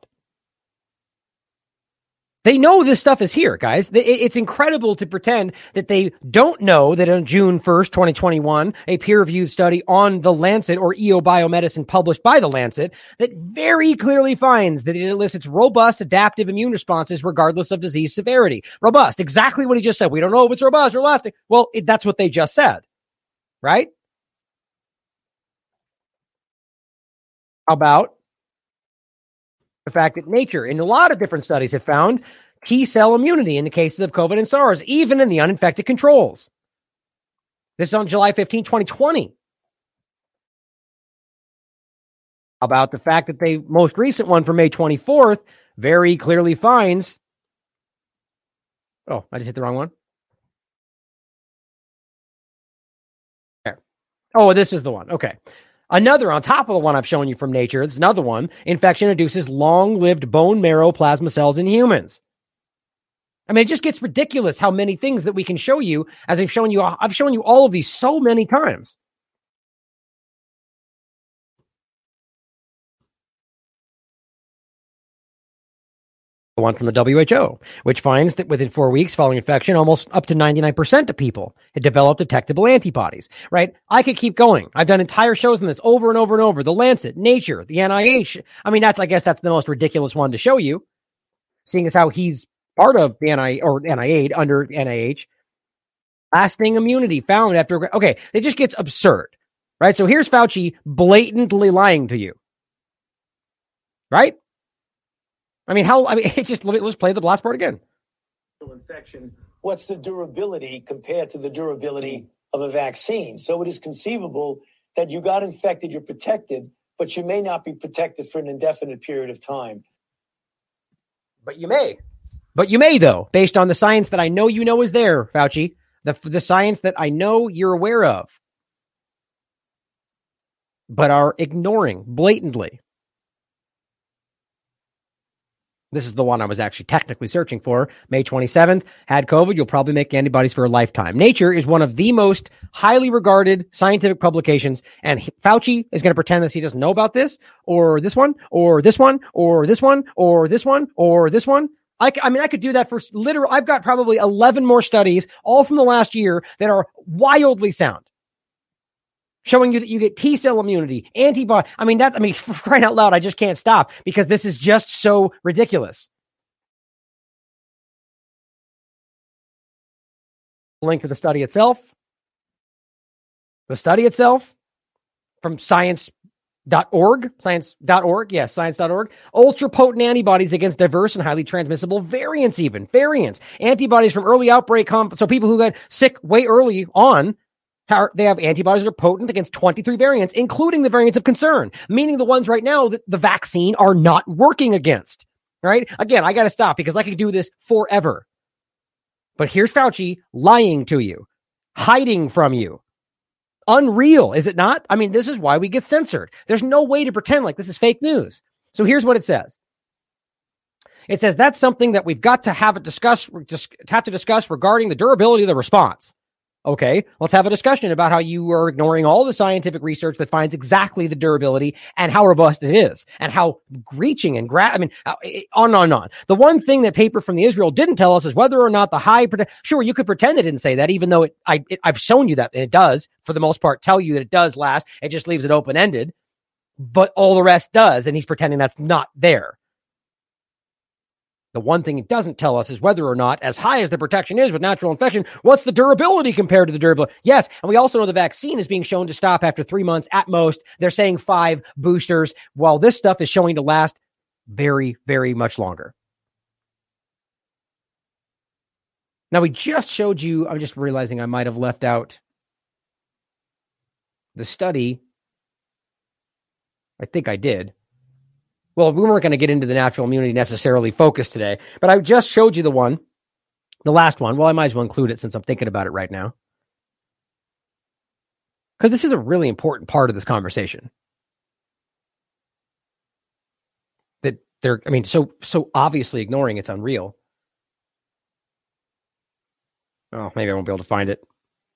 They know this stuff is here, guys. It's incredible to pretend that they don't know that on June 1st, 2021, a peer-reviewed study on the Lancet or EO Biomedicine published by the Lancet that very clearly finds that it elicits robust adaptive immune responses regardless of disease severity. Robust, exactly what he just said. We don't know if it's robust or lasting. Well, that's what they just said, right? How about the fact that nature, in a lot of different studies, have found T-cell immunity in the cases of COVID and SARS, even in the uninfected controls. This is on July 15, 2020. How about the fact that the most recent one from May 24th very clearly finds... Oh, I just hit the wrong one. There. Oh, this is the one. Okay. Another on top of the one I've shown you from Nature. It's another one. Infection induces long-lived bone marrow plasma cells in humans. I mean, it just gets ridiculous how many things that we can show you, as I've shown you all of these so many times. The one from the WHO, which finds that within 4 weeks following infection, almost up to 99% of people had developed detectable antibodies, right? I could keep going. I've done entire shows on this over and over and over. The Lancet, Nature, the NIH. I mean, I guess that's the most ridiculous one to show you, seeing as how he's part of the NIH under NIH. Lasting immunity found after, okay, it just gets absurd, right? So here's Fauci blatantly lying to you, right? Let's play the last part again. Infection. What's the durability compared to the durability of a vaccine? So it is conceivable that you got infected, you're protected, but you may not be protected for an indefinite period of time. But you may, though, based on the science that I know you know is there, Fauci, the science that I know you're aware of, but are ignoring blatantly. This is the one I was actually technically searching for. May 27th, had COVID. You'll probably make antibodies for a lifetime. Nature is one of the most highly regarded scientific publications, and Fauci is going to pretend that he doesn't know about this, or this one, or this one, or this one, or this one, or this one. I could do that for literal. I've got probably 11 more studies, all from the last year, that are wildly sound, showing you that you get T-cell immunity, antibody. For crying out loud, I just can't stop because this is just so ridiculous. Link to the study itself. The study itself from science.org. Yes, science.org. Ultra potent antibodies against diverse and highly transmissible variants. Antibodies from early outbreak. So people who got sick way early on, they have antibodies that are potent against 23 variants, including the variants of concern, meaning the ones right now that the vaccine are not working against, right? Again, I got to stop because I could do this forever. But here's Fauci lying to you, hiding from you. Unreal, is it not? I mean, this is why we get censored. There's no way to pretend like this is fake news. So here's what it says. It says that's something that we've got to have to discuss regarding the durability of the response. Okay, let's have a discussion about how you are ignoring all the scientific research that finds exactly the durability and how robust it is and how reaching and on and on. The one thing that paper from the Israel didn't tell us is whether or not the sure, you could pretend it didn't say that, even though I've shown you that it does, for the most part, tell you that it does last. It just leaves it open-ended, but all the rest does, and he's pretending that's not there. The one thing it doesn't tell us is whether or not, as high as the protection is with natural infection, what's the durability compared to the durability? Yes, and we also know the vaccine is being shown to stop after 3 months at most. They're saying 5 boosters, while this stuff is showing to last very, very much longer. Now, we just showed you, I'm just realizing I might have left out the study. I think I did. Well, we weren't going to get into the natural immunity necessarily focused today, but I just showed you the last one. Well, I might as well include it since I'm thinking about it right now, because this is a really important part of this conversation. That they're, so obviously ignoring it's unreal. Oh, maybe I won't be able to find it.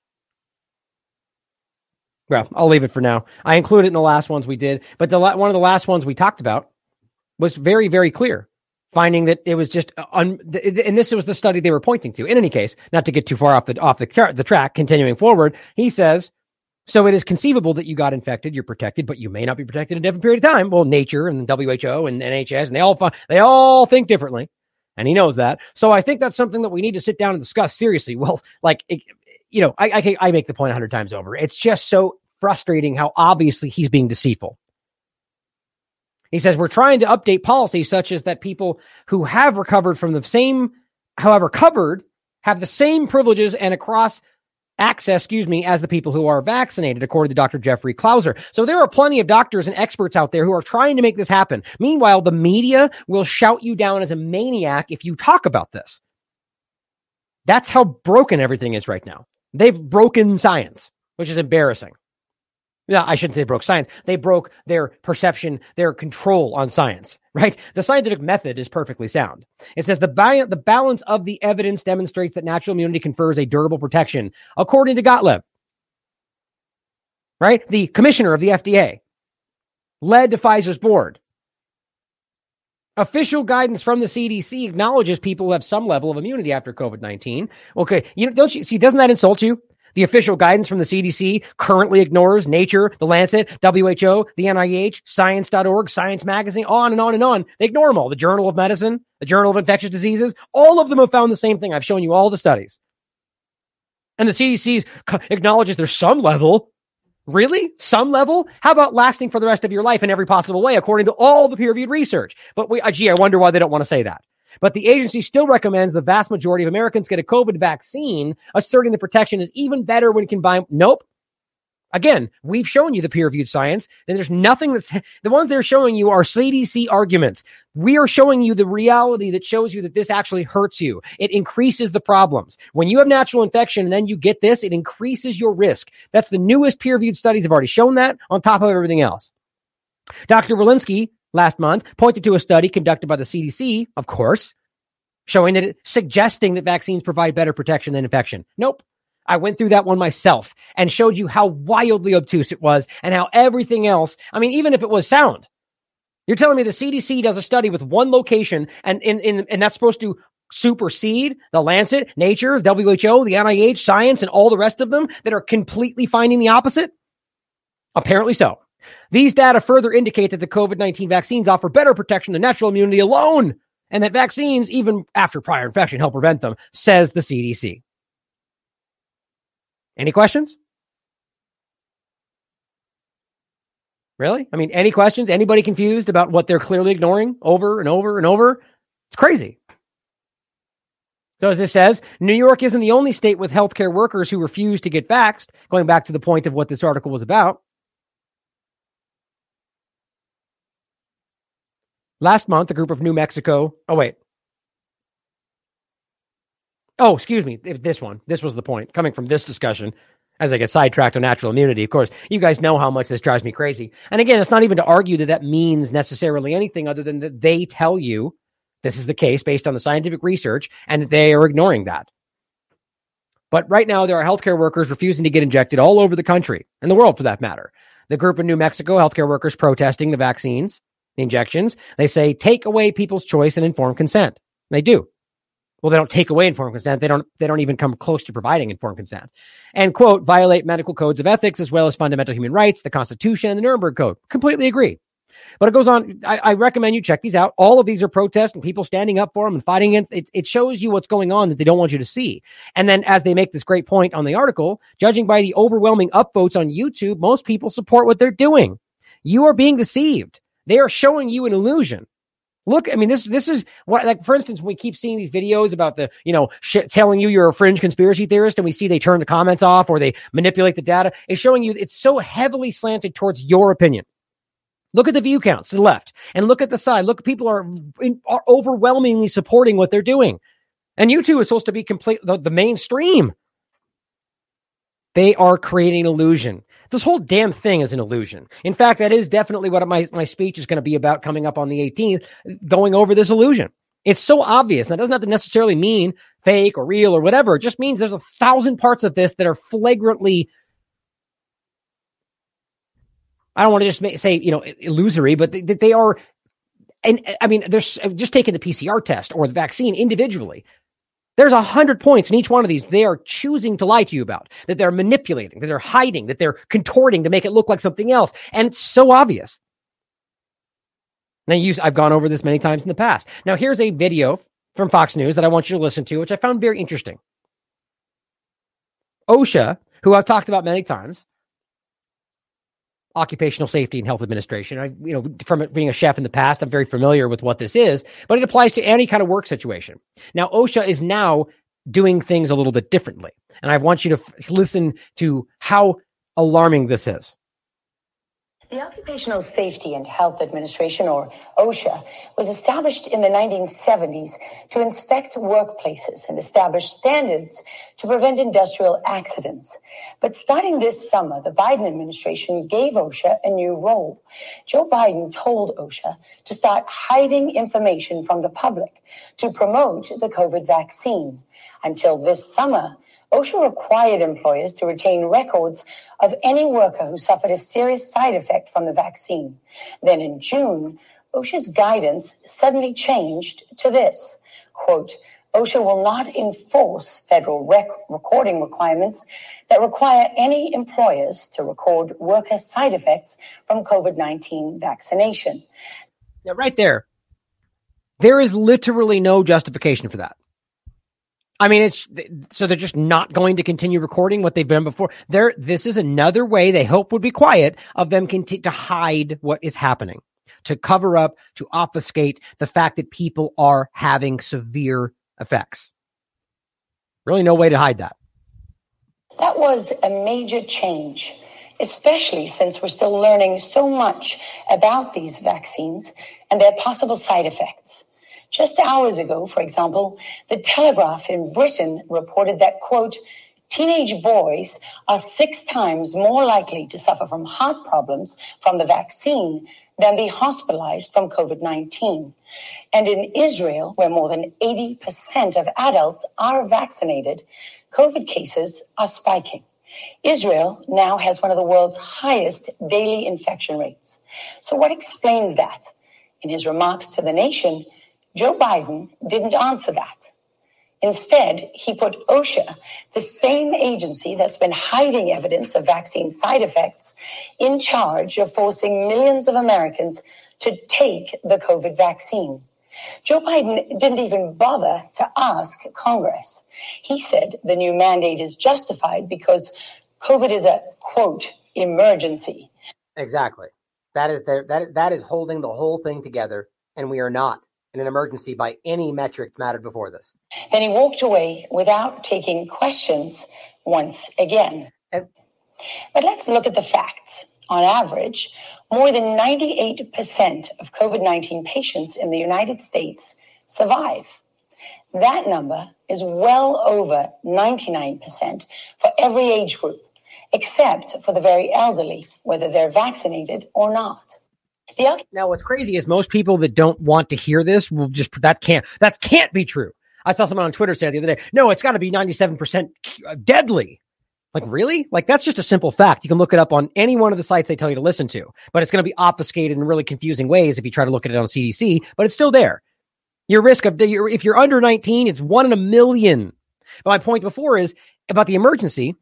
Well, I'll leave it for now. I included it in the last ones we did, but one of the last ones we talked about was very, very clear, finding that it was just, and this was the study they were pointing to. In any case, not to get too far off the track, continuing forward, he says, so it is conceivable that you got infected, you're protected, but you may not be protected in a different period of time. Well, Nature and WHO and NHS, and they all think differently, and he knows that. So I think that's something that we need to sit down and discuss seriously. Well, I make the point 100 times over. It's just so frustrating how obviously he's being deceitful. He says, we're trying to update policies such as that people who have recovered from the same, however, covered, have the same privileges and access, as the people who are vaccinated, according to Dr. Jeffrey Klauser. So there are plenty of doctors and experts out there who are trying to make this happen. Meanwhile, the media will shout you down as a maniac if you talk about this. That's how broken everything is right now. They've broken science, which is embarrassing. Yeah, I shouldn't say they broke science. They broke their perception, their control on science, right? The scientific method is perfectly sound. It says the balance of the evidence demonstrates that natural immunity confers a durable protection, according to Gottlieb, right? The commissioner of the FDA, led to Pfizer's board. Official guidance from the CDC acknowledges people who have some level of immunity after COVID-19. Okay, don't you see, doesn't that insult you? The official guidance from the CDC currently ignores Nature, The Lancet, WHO, the NIH, Science.org, Science Magazine, on and on and on. They ignore them all. The Journal of Medicine, the Journal of Infectious Diseases, all of them have found the same thing. I've shown you all the studies. And the CDC acknowledges there's some level. Really? Some level? How about lasting for the rest of your life in every possible way, according to all the peer-reviewed research? But I wonder why they don't want to say that. But the agency still recommends the vast majority of Americans get a COVID vaccine, asserting the protection is even better when combined. Nope. Again, we've shown you the peer-reviewed science, and there's nothing the ones they're showing you are CDC arguments. We are showing you the reality that shows you that this actually hurts you. It increases the problems. When you have natural infection and then you get this, it increases your risk. That's the newest peer-reviewed studies have already shown that on top of everything else. Dr. Walensky last month pointed to a study conducted by the CDC, of course, showing suggesting that vaccines provide better protection than infection. Nope. I went through that one myself and showed you how wildly obtuse it was and how everything else, I mean, even if it was sound, you're telling me the CDC does a study with one location and that's supposed to supersede the Lancet, Nature, WHO, the NIH, Science, and all the rest of them that are completely finding the opposite? Apparently so. These data further indicate that the COVID-19 vaccines offer better protection than natural immunity alone, and that vaccines, even after prior infection, help prevent them, says the CDC. Any questions? Really? I mean, any questions? Anybody confused about what they're clearly ignoring over and over and over? It's crazy. So as this says, New York isn't the only state with healthcare workers who refuse to get vaxxed, going back to the point of what this article was about. Last month, a group of New Mexico... excuse me. This was the point coming from this discussion as I get sidetracked on natural immunity. Of course, you guys know how much this drives me crazy. And again, it's not even to argue that means necessarily anything other than that they tell you this is the case based on the scientific research and that they are ignoring that. But right now, there are healthcare workers refusing to get injected all over the country and the world for that matter. The group in New Mexico, healthcare workers protesting the vaccines, the injections, they say take away people's choice and informed consent. And they do. Well, they don't take away informed consent. They don't even come close to providing informed consent. And, quote, violate medical codes of ethics as well as fundamental human rights, the Constitution, and the Nuremberg Code. Completely agree. But it goes on. I recommend you check these out. All of these are protests and people standing up for them and fighting against it. It shows you what's going on that they don't want you to see. And then as they make this great point on the article, judging by the overwhelming upvotes on YouTube, most people support what they're doing. You are being deceived. They are showing you an illusion. Look, I mean, this is what, like, for instance, we keep seeing these videos about the, telling you you're a fringe conspiracy theorist, and we see they turn the comments off or they manipulate the data. It's showing you it's so heavily slanted towards your opinion. Look at the view counts to the left and look at the side. Look, people are overwhelmingly supporting what they're doing. And YouTube is supposed to be the mainstream. They are creating an illusion. This whole damn thing is an illusion. In fact, that is definitely what my speech is going to be about coming up on the 18th, going over this illusion. It's so obvious. That doesn't have to necessarily mean fake or real or whatever. It just means there's 1,000 parts of this that are flagrantly, I don't want to just say, illusory, but they are, and I mean, there's just taking the PCR test or the vaccine individually. There's 100 points in each one of these they are choosing to lie to you about, that they're manipulating, that they're hiding, that they're contorting to make it look like something else. And it's so obvious. Now, I've gone over this many times in the past. Now, here's a video from Fox News that I want you to listen to, which I found very interesting. OSHA, who I've talked about many times, Occupational Safety and Health Administration. From being a chef in the past, I'm very familiar with what this is, but it applies to any kind of work situation. Now, OSHA is now doing things a little bit differently, and I want you to listen to how alarming this is. The Occupational Safety and Health Administration, or OSHA, was established in the 1970s to inspect workplaces and establish standards to prevent industrial accidents. But starting this summer, the Biden administration gave OSHA a new role. Joe Biden told OSHA to start hiding information from the public to promote the COVID vaccine. Until this summer, OSHA required employers to retain records of any worker who suffered a serious side effect from the vaccine. Then in June, OSHA's guidance suddenly changed to this, quote, OSHA will not enforce federal recording requirements that require any employers to record worker side effects from COVID-19 vaccination. Yeah, right there. There is literally no justification for that. I mean, so they're just not going to continue recording what they've done before. This is another way they hope would be quiet of them to hide what is happening, to cover up, to obfuscate the fact that people are having severe effects. Really no way to hide that. That was a major change, especially since we're still learning so much about these vaccines and their possible side effects. Just hours ago, for example, the Telegraph in Britain reported that, quote, teenage boys are 6 times more likely to suffer from heart problems from the vaccine than be hospitalized from COVID-19. And in Israel, where more than 80% of adults are vaccinated, COVID cases are spiking. Israel now has one of the world's highest daily infection rates. So what explains that? In his remarks to the nation, Joe Biden didn't answer that. Instead, he put OSHA, the same agency that's been hiding evidence of vaccine side effects, in charge of forcing millions of Americans to take the COVID vaccine. Joe Biden didn't even bother to ask Congress. He said the new mandate is justified because COVID is a, quote, emergency. Exactly. That is holding the whole thing together, and we are not in an emergency by any metric mattered before this. Then he walked away without taking questions once again. But let's look at the facts. On average, more than 98% of COVID-19 patients in the United States survive. That number is well over 99% for every age group, except for the very elderly, whether they're vaccinated or not. Now, what's crazy is most people that don't want to hear this will just, that can't be true. I saw someone on Twitter say the other day, no, it's got to be 97% deadly. Like, really? Like, that's just a simple fact. You can look it up on any one of the sites they tell you to listen to, but it's going to be obfuscated in really confusing ways if you try to look at it on CDC, but it's still there. Your risk of, if you're under 19, it's 1 in a million. But my point before is about the emergency.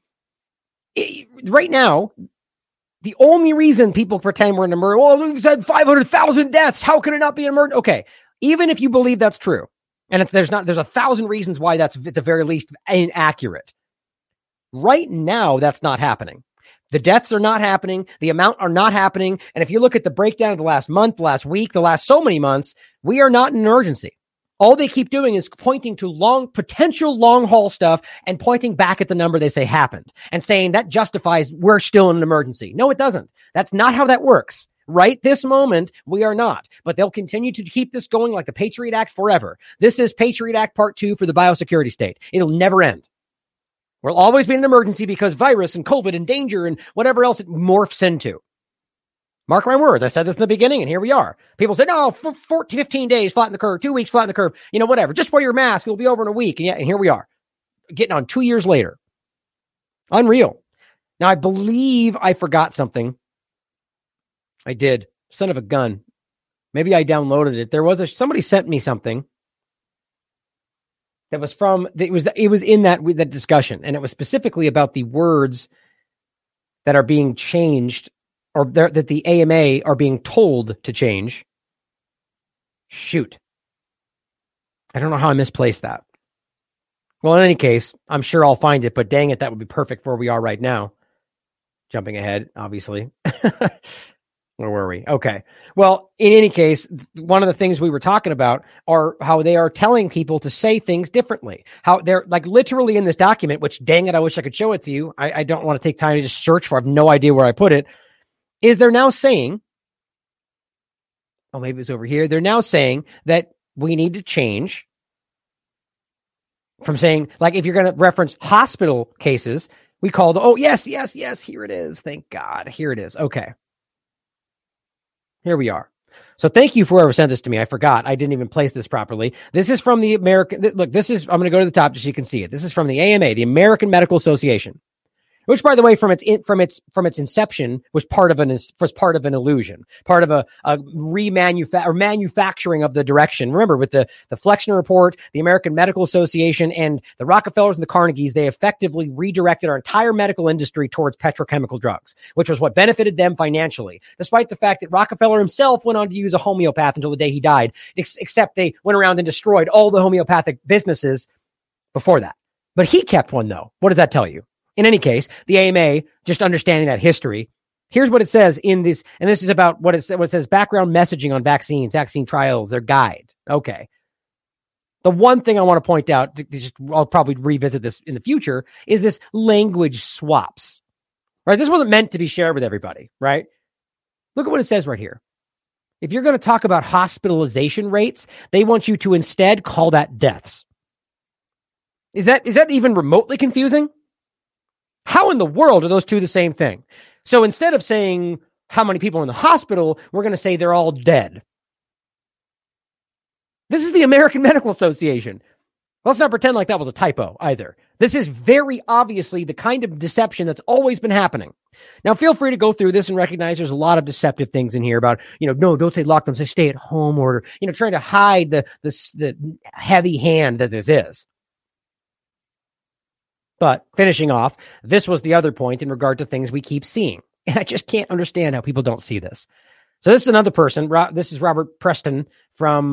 Right now, the only reason people pretend we're in an emergency, well, we've said 500,000 deaths. How can it not be an emergency? Okay. Even if you believe that's true, and there's 1,000 reasons why that's at the very least inaccurate. Right now, that's not happening. The deaths are not happening. The amount are not happening. And if you look at the breakdown of the last month, the last week, the last so many months, we are not in an emergency. All they keep doing is pointing to potential long haul stuff and pointing back at the number they say happened and saying that justifies we're still in an emergency. No, it doesn't. That's not how that works. Right this moment, we are not. But they'll continue to keep this going like the Patriot Act forever. This is Patriot Act Part 2 for the biosecurity state. It'll never end. We'll always be in an emergency because virus and COVID and danger and whatever else it morphs into. Mark my words. I said this in the beginning, and here we are. People say, no, 15 days, flatten the curve, 2 weeks, flatten the curve, whatever. Just wear your mask. It'll be over in a week. And here we are, getting on 2 years later. Unreal. Now, I believe I forgot something. I did. Son of a gun. Maybe I downloaded it. Somebody sent me something that was it was in that discussion, and it was specifically about the words that are being changed or that the AMA are being told to change. Shoot. I don't know how I misplaced that. Well, in any case, I'm sure I'll find it, but dang it, that would be perfect for where we are right now. Jumping ahead, obviously. Where were we? Okay. Well, in any case, one of the things we were talking about are how they are telling people to say things differently. How they're like literally in this document, which dang it, I wish I could show it to you. I don't want to take time to just search for it. I have no idea where I put it. is they're now saying, oh, maybe it's over here. They're now saying that we need to change from saying, like, if you're going to reference hospital cases, we call the, oh, yes, here it is. Thank God. Here it is. Okay. Here we are. So thank you for whoever sent this to me. I forgot. I didn't even place this properly. This is from the American, look, this is, I'm going to go to the top just so you can see it. This is from the AMA, the American Medical Association, which, by the way, from its inception was part of an illusion, part of a manufacturing of the direction. Remember, with the Flexner Report, the American Medical Association, and the Rockefellers and the Carnegies, they effectively redirected our entire medical industry towards petrochemical drugs, which was what benefited them financially, despite the fact that Rockefeller himself went on to use a homeopath until the day he died, except they went around and destroyed all the homeopathic businesses before that. But he kept one, though. What does that tell you? In any case, the AMA, just understanding that history, here's what it says in this, and this is about what it says, background messaging on vaccines, vaccine trials, their guide. Okay. The one thing I want to point out, I'll probably revisit this in the future, is this language swaps. Right? This wasn't meant to be shared with everybody, right? Look at what it says right here. If you're going to talk about hospitalization rates, they want you to instead call that deaths. Is that even remotely confusing? How in the world are those two the same thing? So instead of saying how many people are in the hospital, we're going to say they're all dead. This is the American Medical Association. Let's not pretend like that was a typo either. This is very obviously the kind of deception that's always been happening. Now, feel free to go through this and recognize there's a lot of deceptive things in here about, no, don't say lockdown, say stay at home order, trying to hide the heavy hand that this is. But finishing off, this was the other point in regard to things we keep seeing. And I just can't understand how people don't see this. So this is another person. This is Robert Preston from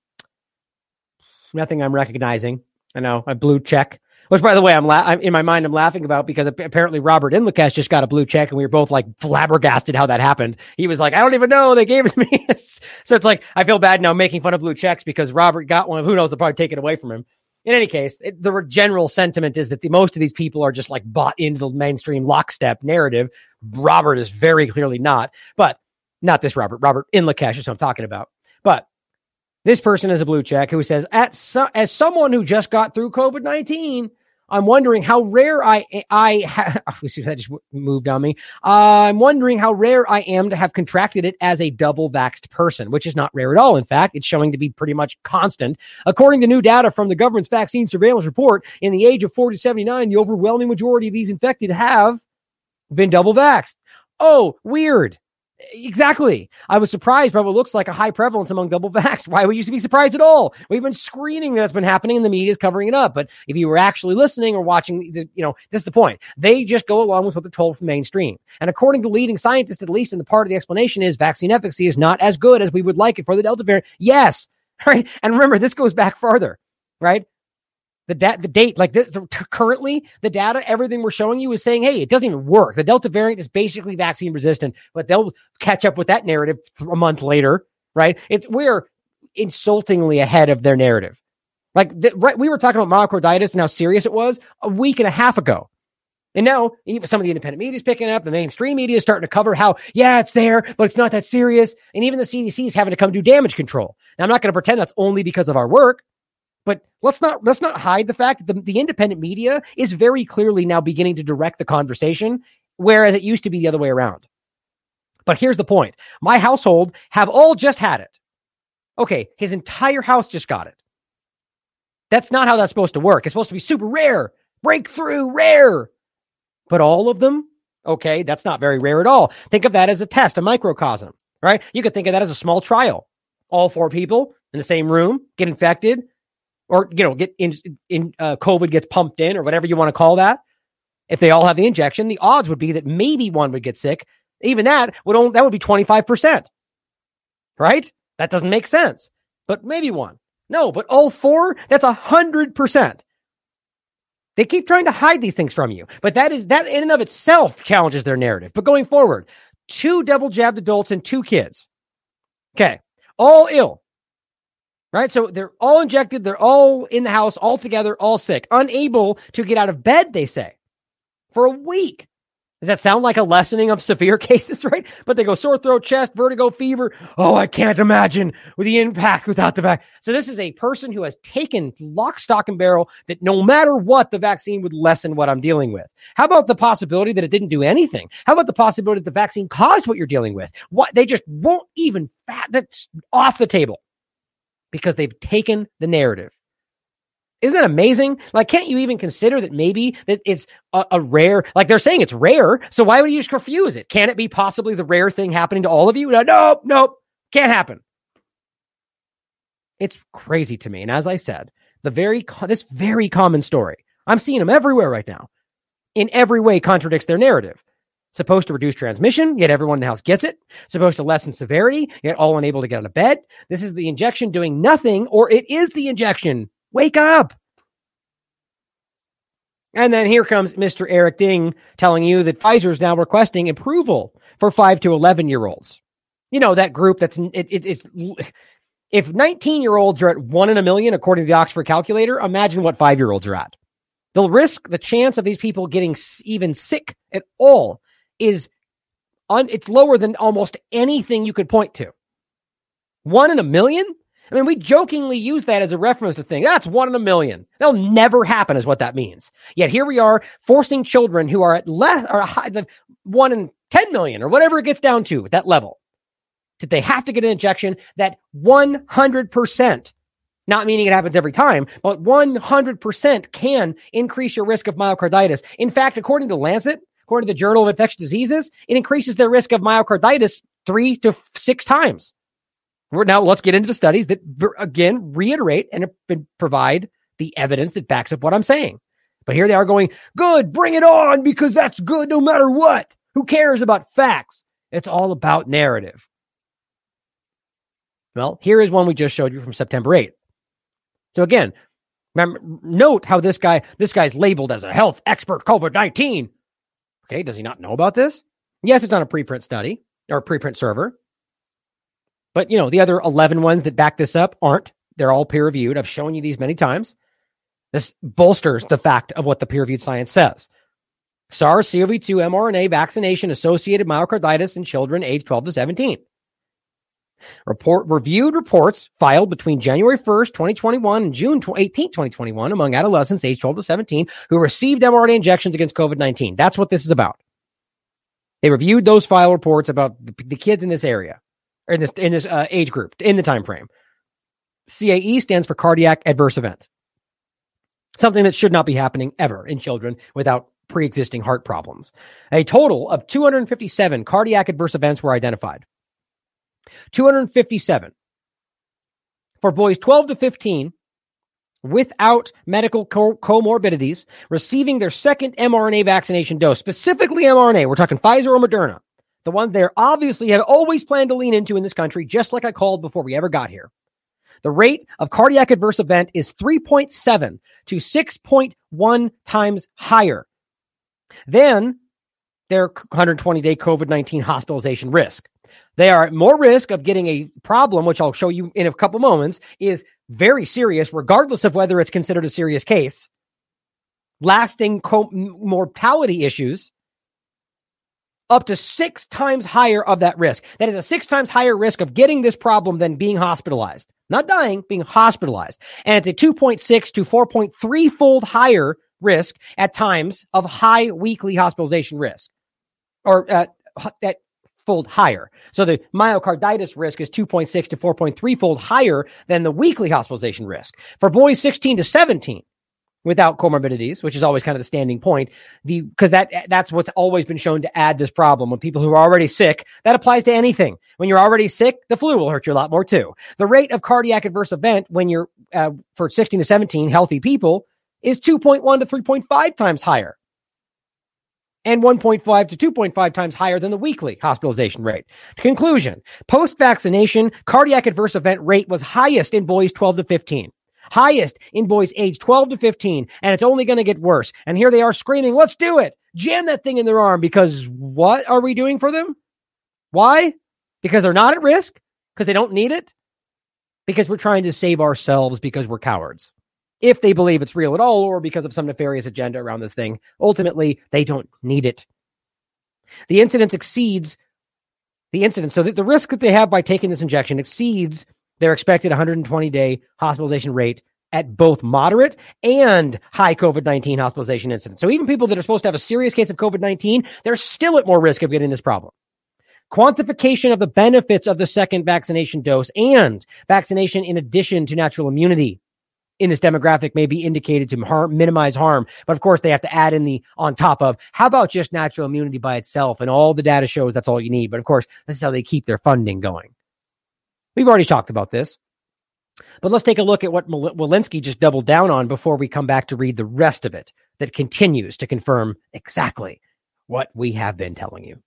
nothing I'm recognizing. I know, a blue check. Which, by the way, I'm in my mind, I'm laughing about because apparently Robert Inlakesh just got a blue check and we were both like flabbergasted how that happened. He was like, I don't even know. They gave it to me. So it's like, I feel bad now making fun of blue checks because Robert got one. Who knows? They'll probably take it away from him. In any case, the general sentiment is that most of these people are just like bought into the mainstream lockstep narrative. Robert is very clearly not, but not this Robert. Robert Inlakesh is what I'm talking about. But this person is a blue check who says, as someone who just got through COVID-19, I'm wondering how rare that just moved on me. I'm wondering how rare I am to have contracted it as a double vaxxed person, which is not rare at all. In fact, it's showing to be pretty much constant. According to new data from the government's vaccine surveillance report, in the age of 40 to 79, the overwhelming majority of these infected have been double vaxxed. Oh, weird. Exactly. I was surprised by what looks like a high prevalence among double vaxxed. Why would you be surprised at all? We've been screening that's been happening and the media is covering it up. But if you were this is the point. They just go along with what they're told from mainstream. And according to leading scientists, at least in the part of the explanation is vaccine efficacy is not as good as we would like it for the Delta variant. Yes. Right. And remember, this goes back farther, right? The date, like this, currently, the data, everything we're showing you is saying, hey, it doesn't even work. The Delta variant is basically vaccine resistant, but they'll catch up with that narrative a month later, right? We're insultingly ahead of their narrative. Like, we were talking about myocarditis and how serious it was a week and a half ago. And now even some of the independent media is picking up. The mainstream media is starting to cover how, yeah, it's there, but it's not that serious. And even the CDC is having to come do damage control. Now, I'm not going to pretend that's only because of our work. But let's not hide the fact that the independent media is very clearly now beginning to direct the conversation, whereas it used to be the other way around. But here's the point. My household have all just had it. Okay, his entire house just got it. That's not how that's supposed to work. It's supposed to be super rare, breakthrough, rare. But all of them, okay, that's not very rare at all. Think of that as a test, a microcosm, right? You could think of that as a small trial. All 4 people in the same room get infected. Or, get in COVID gets pumped in or whatever you want to call that. If they all have the injection, the odds would be that maybe one would get sick. Even that would be 25%. Right? That doesn't make sense. But maybe one. No, but all 4, that's 100%. They keep trying to hide these things from you. But that in and of itself challenges their narrative. But going forward, 2 double jabbed adults and 2 kids. Okay. All ill. Right? So they're all injected. They're all in the house, all together, all sick, unable to get out of bed, they say, for a week. Does that sound like a lessening of severe cases, right? But they go sore throat, chest, vertigo, fever. Oh, I can't imagine with the impact without the vaccine. So this is a person who has taken lock, stock, and barrel that no matter what, the vaccine would lessen what I'm dealing with. How about the possibility that it didn't do anything? How about the possibility that the vaccine caused what you're dealing with? What they just won't even that's off the table because they've taken the narrative. Isn't that amazing? Like, can't you even consider that maybe that it's a rare, like they're saying it's rare. So why would you just confuse it? Can it be possibly the rare thing happening to all of you? Nope. Can't happen. It's crazy to me. And as I said, this very common story, I'm seeing them everywhere right now, in every way contradicts their narrative. Supposed to reduce transmission, yet everyone in the house gets it. Supposed to lessen severity, yet all unable to get out of bed. This is the injection doing nothing, or it is the injection. Wake up. And then here comes Mr. Eric Ding telling you that Pfizer is now requesting approval for 5 to 11-year-olds. You know, that group that's, it's if 19-year-olds are at 1 in a million, according to the Oxford calculator, imagine what 5-year-olds are at. The chance of these people getting even sick at all is, it's lower than almost anything you could point to. 1 in a million? I mean, we jokingly use that as a reference to think that's 1 in a million. That'll never happen is what that means. Yet here we are forcing children who are at less or high, the 1 in 10 million or whatever it gets down to at that level, that they have to get an injection that 100%, not meaning it happens every time, but 100% can increase your risk of myocarditis. In fact, according to Lancet, according to the Journal of Infectious Diseases, it increases their risk of myocarditis 3 to 6 times. Now, let's get into the studies that, again, reiterate and provide the evidence that backs up what I'm saying. But here they are going, good, bring it on, because that's good no matter what. Who cares about facts? It's all about narrative. Well, here is one we just showed you from September 8th. So again, remember, note how this guy's labeled as a health expert COVID-19. Okay, does he not know about this? Yes, it's on a preprint study or a preprint server. But, you know, the other 11 ones that back this up aren't. They're all peer-reviewed. I've shown you these many times. This bolsters the fact of what the peer-reviewed science says. SARS-CoV-2 mRNA vaccination-associated myocarditis in children aged 12 to 17. Reviewed reports filed between January 1st, 2021 and June 18th, 2021 among adolescents aged 12 to 17 who received mRNA injections against COVID-19. That's what this is about. They reviewed those file reports about the kids in this area. Or in this age group, in the time frame. CAE stands for cardiac adverse event. Something that should not be happening ever in children without pre-existing heart problems. A total of 257 cardiac adverse events were identified. 257. For boys 12 to 15, without medical comorbidities, receiving their second mRNA vaccination dose, specifically mRNA, we're talking Pfizer or Moderna. The ones they obviously have always planned to lean into in this country, just like I called before we ever got here. The rate of cardiac adverse event is 3.7 to 6.1 times higher than their 120-day COVID-19 hospitalization risk. They are at more risk of getting a problem, which I'll show you in a couple moments, is very serious, regardless of whether it's considered a serious case. Lasting mortality issues, up to 6 times higher of that risk. That is a 6 times higher risk of getting this problem than being hospitalized. Not dying, being hospitalized. And it's a 2.6 to 4.3-fold higher risk at times of high weekly hospitalization risk. Or that fold higher. So the myocarditis risk is 2.6 to 4.3-fold higher than the weekly hospitalization risk. For boys 16 to 17, without comorbidities, which is always kind of the standing point, because that's what's always been shown to add this problem. When people who are already sick, that applies to anything. When you're already sick, the flu will hurt you a lot more too. The rate of cardiac adverse event when you're for 16 to 17 healthy people is 2.1 to 3.5 times higher, and 1.5 to 2.5 times higher than the weekly hospitalization rate. Conclusion: post-vaccination cardiac adverse event rate was highest in boys 12 to 15. Highest in boys aged 12 to 15, and it's only going to get worse. And here they are screaming, let's do it. Jam that thing in their arm, because what are we doing for them? Why? Because they're not at risk? Because they don't need it? Because we're trying to save ourselves because we're cowards. If they believe it's real at all, or because of some nefarious agenda around this thing, ultimately, they don't need it. The incidence exceeds the incidence. So the risk that they have by taking this injection exceeds their expected 120-day hospitalization rate at both moderate and high COVID-19 hospitalization incidence. So even people that are supposed to have a serious case of COVID-19, they're still at more risk of getting this problem. Quantification of the benefits of the second vaccination dose and vaccination in addition to natural immunity in this demographic may be indicated to minimize harm. But of course, they have to add in the on top of, how about just natural immunity by itself? And all the data shows that's all you need. But of course, this is how they keep their funding going. We've already talked about this. But let's take a look at what Walensky just doubled down on before we come back to read the rest of it that continues to confirm exactly what we have been telling you.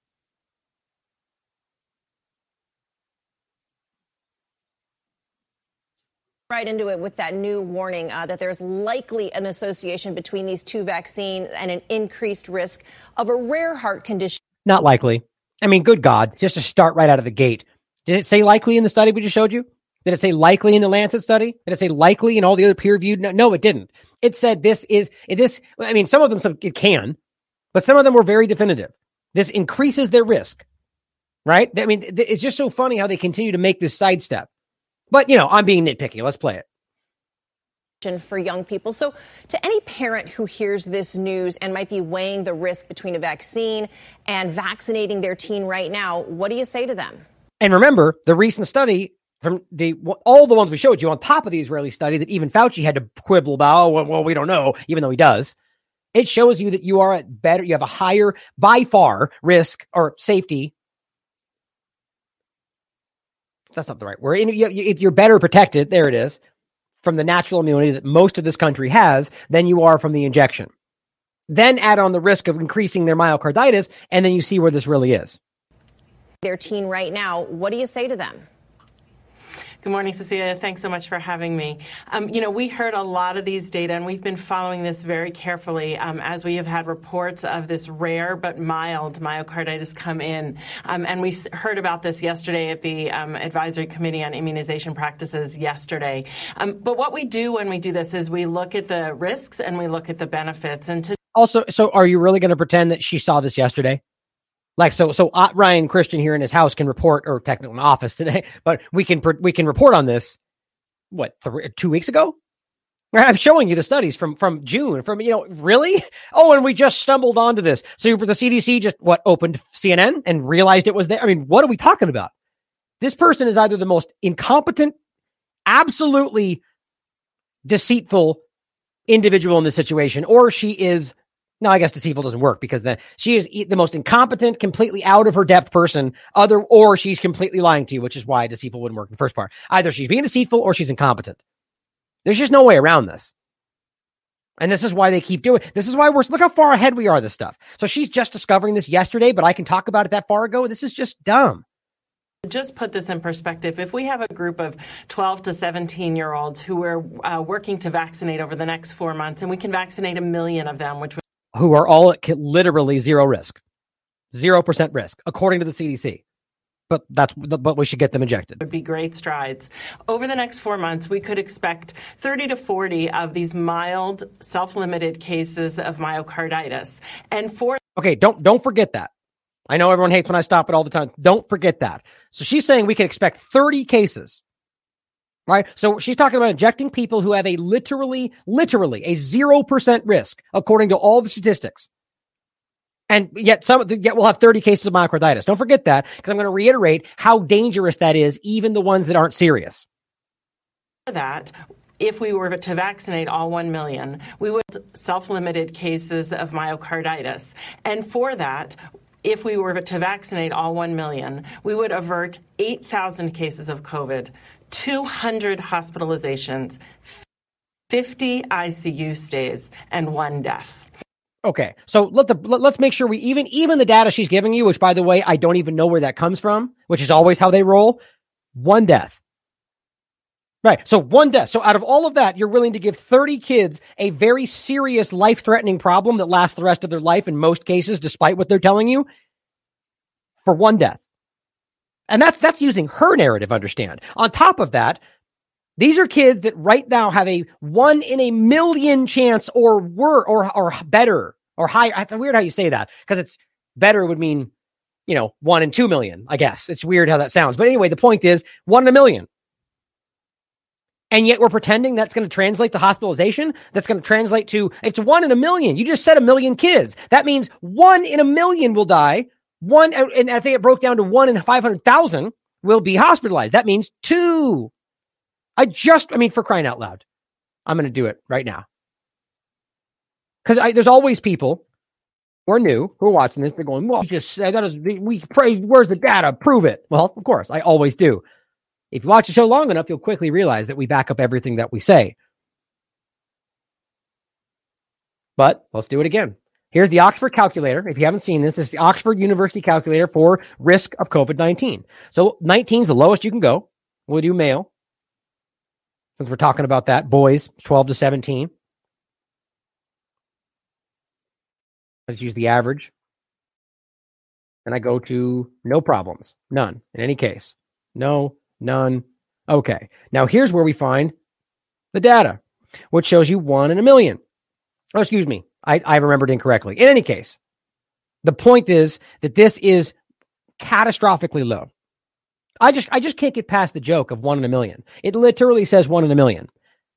Right into it with that new warning that there's likely an association between these two vaccines and an increased risk of a rare heart condition. Not likely. I mean, good God, just to start right out of the gate. Did it say likely in the study we just showed you? Did it say likely in the Lancet study? Did it say likely in all the other peer-reviewed? No, it didn't. It said this. I mean, some of them, it can, but some of them were very definitive. This increases their risk, right? I mean, it's just so funny how they continue to make this sidestep. But, I'm being nitpicky. Let's play it. For young people. So to any parent who hears this news and might be weighing the risk between a vaccine and vaccinating their teen right now, what do you say to them? And remember, the recent study from all the ones we showed you on top of the Israeli study that even Fauci had to quibble about, well, we don't know, even though he does. It shows you that you are you have a higher, by far, risk or safety. That's not the right word. If you're better protected, there it is, from the natural immunity that most of this country has than you are from the injection. Then add on the risk of increasing their myocarditis, and then you see where this really is. Their teen right now, what do you say to them? Good morning, Cecilia. Thanks so much for having me. We heard a lot of these data, and we've been following this very carefully as we have had reports of this rare but mild myocarditis come in. And we heard about this yesterday at the Advisory Committee on Immunization Practices yesterday. But what we do when we do this is we look at the risks and we look at the benefits. And also, so are you really going to pretend that she saw this yesterday? So Ryan Christian here in his house can report, or technically in office today, but we can report on this. 2 weeks ago? I'm showing you the studies from June. Really? Oh, and we just stumbled onto this. So the CDC just opened CNN and realized it was there. I mean, what are we talking about? This person is either the most incompetent, absolutely deceitful individual in this situation, or she is. No, I guess deceitful doesn't work because she is the most incompetent, completely out of her depth person, or she's completely lying to you, which is why deceitful wouldn't work in the first part. Either she's being deceitful or she's incompetent. There's just no way around this. And this is why they keep doing it. This is why look how far ahead we are of this stuff. So she's just discovering this yesterday, but I can talk about it that far ago. This is just dumb. Just put this in perspective. If we have a group of 12 to 17-year-olds who are working to vaccinate over the next 4 months, and we can vaccinate 1 million of them, who are all at literally zero risk, 0% risk, according to the CDC. But we should get them injected. Would be great strides. Over the next 4 months, we could expect 30 to 40 of these mild, self-limited cases of myocarditis. Okay, don't forget that. I know everyone hates when I stop it all the time. Don't forget that. So she's saying we can expect 30 cases. Right? So she's talking about injecting people who have a literally a 0% risk, according to all the statistics. And yet we'll have 30 cases of myocarditis. Don't forget that, because I'm going to reiterate how dangerous that is, even the ones that aren't serious. That, if we were to vaccinate all 1 million, we would self-limited cases of myocarditis. And for that, if we were to vaccinate all 1 million, we would avert 8,000 cases of COVID, 200 hospitalizations, 50 ICU stays, and 1 death. Okay, so let's make sure we even the data she's giving you, which, by the way, I don't even know where that comes from, which is always how they roll. 1 death. Right, so 1 death. So out of all of that, you're willing to give 30 kids a very serious, life-threatening problem that lasts the rest of their life in most cases, despite what they're telling you, for 1 death. And that's using her narrative, understand. On top of that, these are kids that right now have a 1 in a million chance or better or higher. It's weird how you say that, because it's better would mean 1 in 2 million, I guess. It's weird how that sounds. But anyway, the point is 1 in a million. And yet we're pretending that's going to translate to hospitalization. That's going to translate to, it's 1 in a million. You just said 1 million kids. That means 1 in a million will die. And I think it broke down to 1 in 500,000 will be hospitalized. That means 2. For crying out loud, I'm going to do it right now. Because there's always people who are new, who are watching this. They're going, well, we praise, where's the data? Prove it. Well, of course, I always do. If you watch the show long enough, you'll quickly realize that we back up everything that we say. But let's do it again. Here's the Oxford calculator. If you haven't seen this is the Oxford University calculator for risk of COVID-19. So 19 is the lowest you can go. We'll do male, since we're talking about that. Boys, 12 to 17. Let's use the average. And I go to no problems. None. In any case. No, none. Okay. Now here's where we find the data, which shows you 1 in a million. Oh, excuse me. I remembered incorrectly. In any case, the point is that this is catastrophically low. I just can't get past the joke of 1 in a million. It literally says 1 in a million.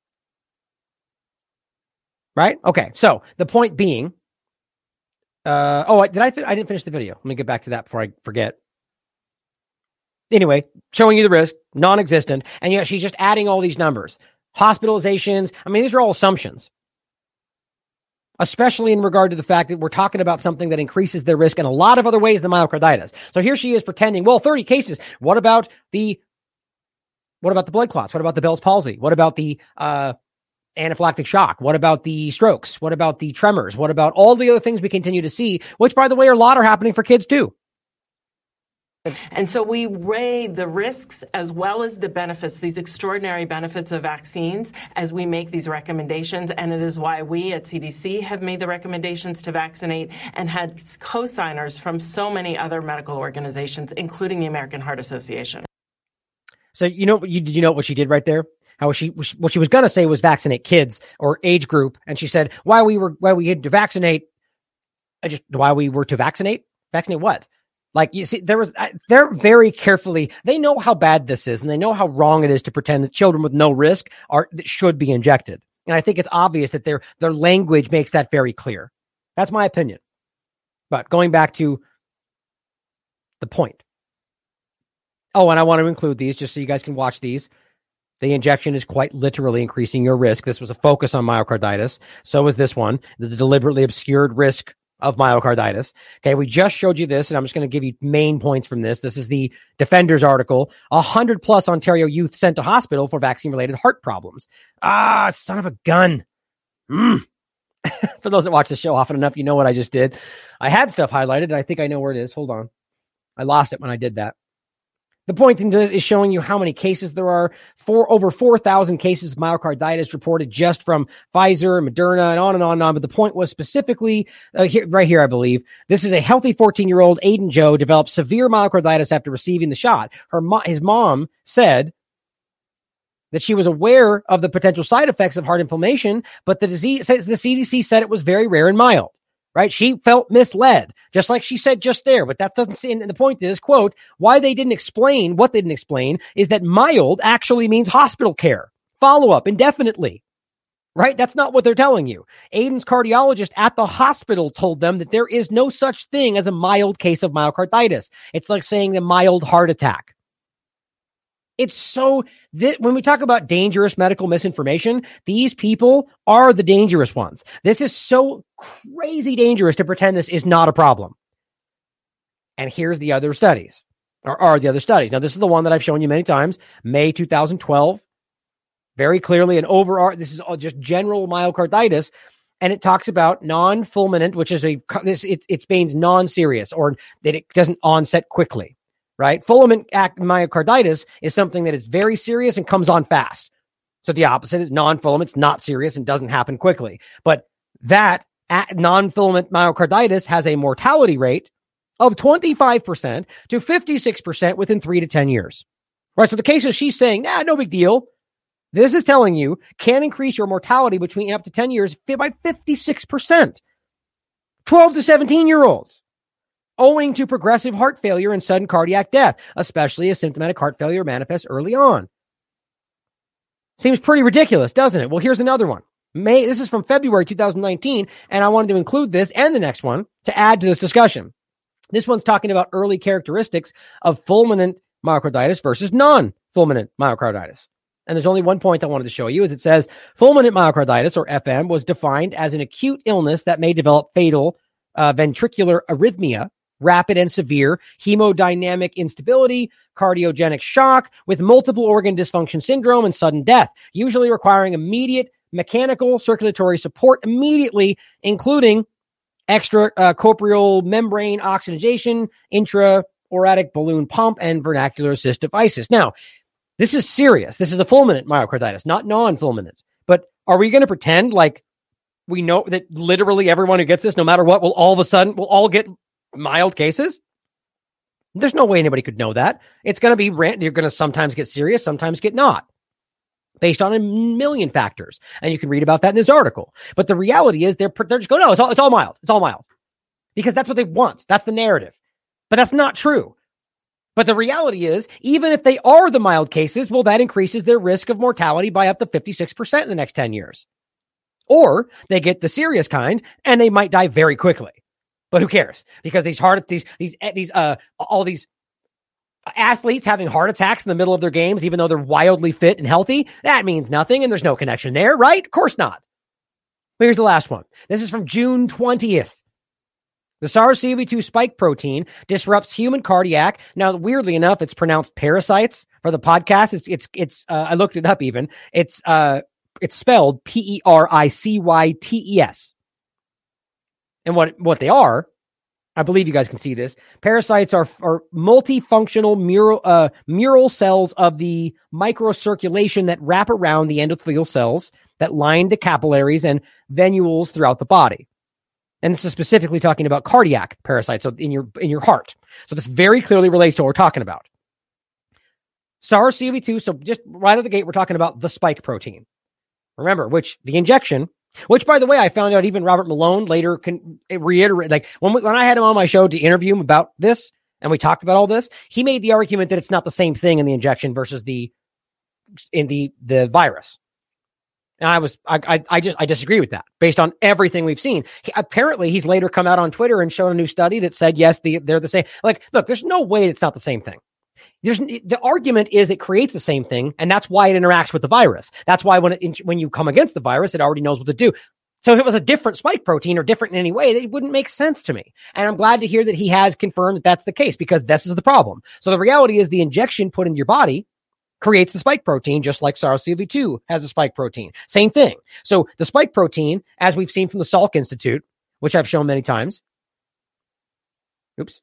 Right? Okay. So the point being, I didn't finish the video. Let me get back to that before I forget. Anyway, showing you the risk, non-existent, and yet she's just adding all these numbers. Hospitalizations. These are all assumptions. Especially in regard to the fact that we're talking about something that increases their risk in a lot of other ways than myocarditis. So here she is pretending, 30 cases. What about the blood clots? What about the Bell's palsy? What about the anaphylactic shock? What about the strokes? What about the tremors? What about all the other things we continue to see, which, by the way, a lot are happening for kids too. And so we weigh the risks as well as the benefits, these extraordinary benefits of vaccines as we make these recommendations. And it is why we at CDC have made the recommendations to vaccinate and had co-signers from so many other medical organizations, including the American Heart Association. So, did you know what she did right there? What she was going to say was vaccinate kids or age group. And she said, why we had to vaccinate. Vaccinate what? Like, you see, they're very carefully, they know how bad this is, and they know how wrong it is to pretend that children with no risk should be injected. And I think it's obvious that their language makes that very clear. That's my opinion. But going back to the point. Oh, and I want to include these just so you guys can watch these. The injection is quite literally increasing your risk. This was a focus on myocarditis. So is this one, the deliberately obscured risk of myocarditis. Okay, we just showed you this, and I'm just going to give you main points from this. This is the Defenders article. 100+ Ontario youth sent to hospital for vaccine-related heart problems. Son of a gun. For those that watch the show often enough, you know what I just did. I had stuff highlighted, and I think I know where it is. Hold on. I lost it when I did that. The point is showing you how many cases there are. Over 4,000 cases of myocarditis reported just from Pfizer, Moderna, and on and on and on. But the point was specifically, right here, I believe, this is a healthy 14-year-old, Aiden Joe, developed severe myocarditis after receiving the shot. His mom said that she was aware of the potential side effects of heart inflammation, but the CDC said it was very rare and mild. Right? She felt misled, just like she said just there, but that doesn't say, and the point is, quote, what they didn't explain is that mild actually means hospital care, follow-up indefinitely, right? That's not what they're telling you. Aiden's cardiologist at the hospital told them that there is no such thing as a mild case of myocarditis. It's like saying a mild heart attack. It's so when we talk about dangerous medical misinformation, these people are the dangerous ones. This is so crazy dangerous to pretend this is not a problem. And here's the other studies, or are the other studies. Now, this is the one that I've shown you many times, May 2012. Very clearly, an overall, this is all just general myocarditis. And it talks about non-fulminant, which is it means non-serious, or that it doesn't onset quickly. Right? Fulminant myocarditis is something that is very serious and comes on fast. So the opposite is non-fulminant. It's not serious and doesn't happen quickly. But that non-fulminant myocarditis has a mortality rate of 25% to 56% within 3 to 10 years. Right? So the cases she's saying, no big deal. This is telling you can increase your mortality between up to 10 years by 56%. 12 to 17-year-olds. owing to progressive heart failure and sudden cardiac death, especially as symptomatic heart failure manifests early on. Seems pretty ridiculous, doesn't it? Well, here's another one. This is from February 2019, and I wanted to include this and the next one to add to this discussion. This one's talking about early characteristics of fulminant myocarditis versus non-fulminant myocarditis. And there's only one point I wanted to show you, is it says fulminant myocarditis, or FM, was defined as an acute illness that may develop fatal ventricular arrhythmia, rapid and severe hemodynamic instability, cardiogenic shock with multiple organ dysfunction syndrome, and sudden death, usually requiring immediate mechanical circulatory support immediately, including extracorporeal membrane oxygenation, intra-aortic balloon pump, and vernacular assist devices. Now, this is serious. This is a fulminant myocarditis, not non-fulminant. But are we going to pretend like we know that literally everyone who gets this, no matter what, will all of a sudden, will all get mild cases? There's no way anybody could know that. It's going to be, you're going to sometimes get serious, sometimes get not, based on a million factors. And you can read about that in this article. But the reality is they're just going, no, it's all mild. It's all mild. Because that's what they want. That's the narrative. But that's not true. But the reality is, even if they are the mild cases, well, that increases their risk of mortality by up to 56% in the next 10 years. Or they get the serious kind and they might die very quickly. But who cares? Because all these athletes having heart attacks in the middle of their games, even though they're wildly fit and healthy, that means nothing, and there's no connection there, right? Of course not. But here's the last one. This is from June 20th. The SARS-CoV-2 spike protein disrupts human cardiac. Now, weirdly enough, it's pronounced parasites for the podcast. It's I looked it up even. It's spelled Pericytes. And what they are, I believe you guys can see this. Parasites are multifunctional mural cells of the microcirculation that wrap around the endothelial cells that line the capillaries and venules throughout the body. And this is specifically talking about cardiac parasites, so in your heart. So this very clearly relates to what we're talking about. SARS-CoV-2, so just right out of the gate, we're talking about the spike protein. Remember, which the injection, which, by the way, I found out even Robert Malone later can reiterate, like when I had him on my show to interview him about this, and we talked about all this, he made the argument that it's not the same thing in the injection versus the virus. And I disagree with that based on everything we've seen. Apparently, he's later come out on Twitter and shown a new study that said, yes, they're the same. Like, look, there's no way it's not the same thing. The argument is it creates the same thing, and that's why it interacts with the virus. That's why when you come against the virus, it already knows what to do. So if it was a different spike protein or different in any way, it wouldn't make sense to me. And I'm glad to hear that he has confirmed that that's the case, because this is the problem. So the reality is the injection put in your body creates the spike protein, just like SARS-CoV-2 has a spike protein. Same thing. So the spike protein, as we've seen from the Salk Institute, which I've shown many times. Oops.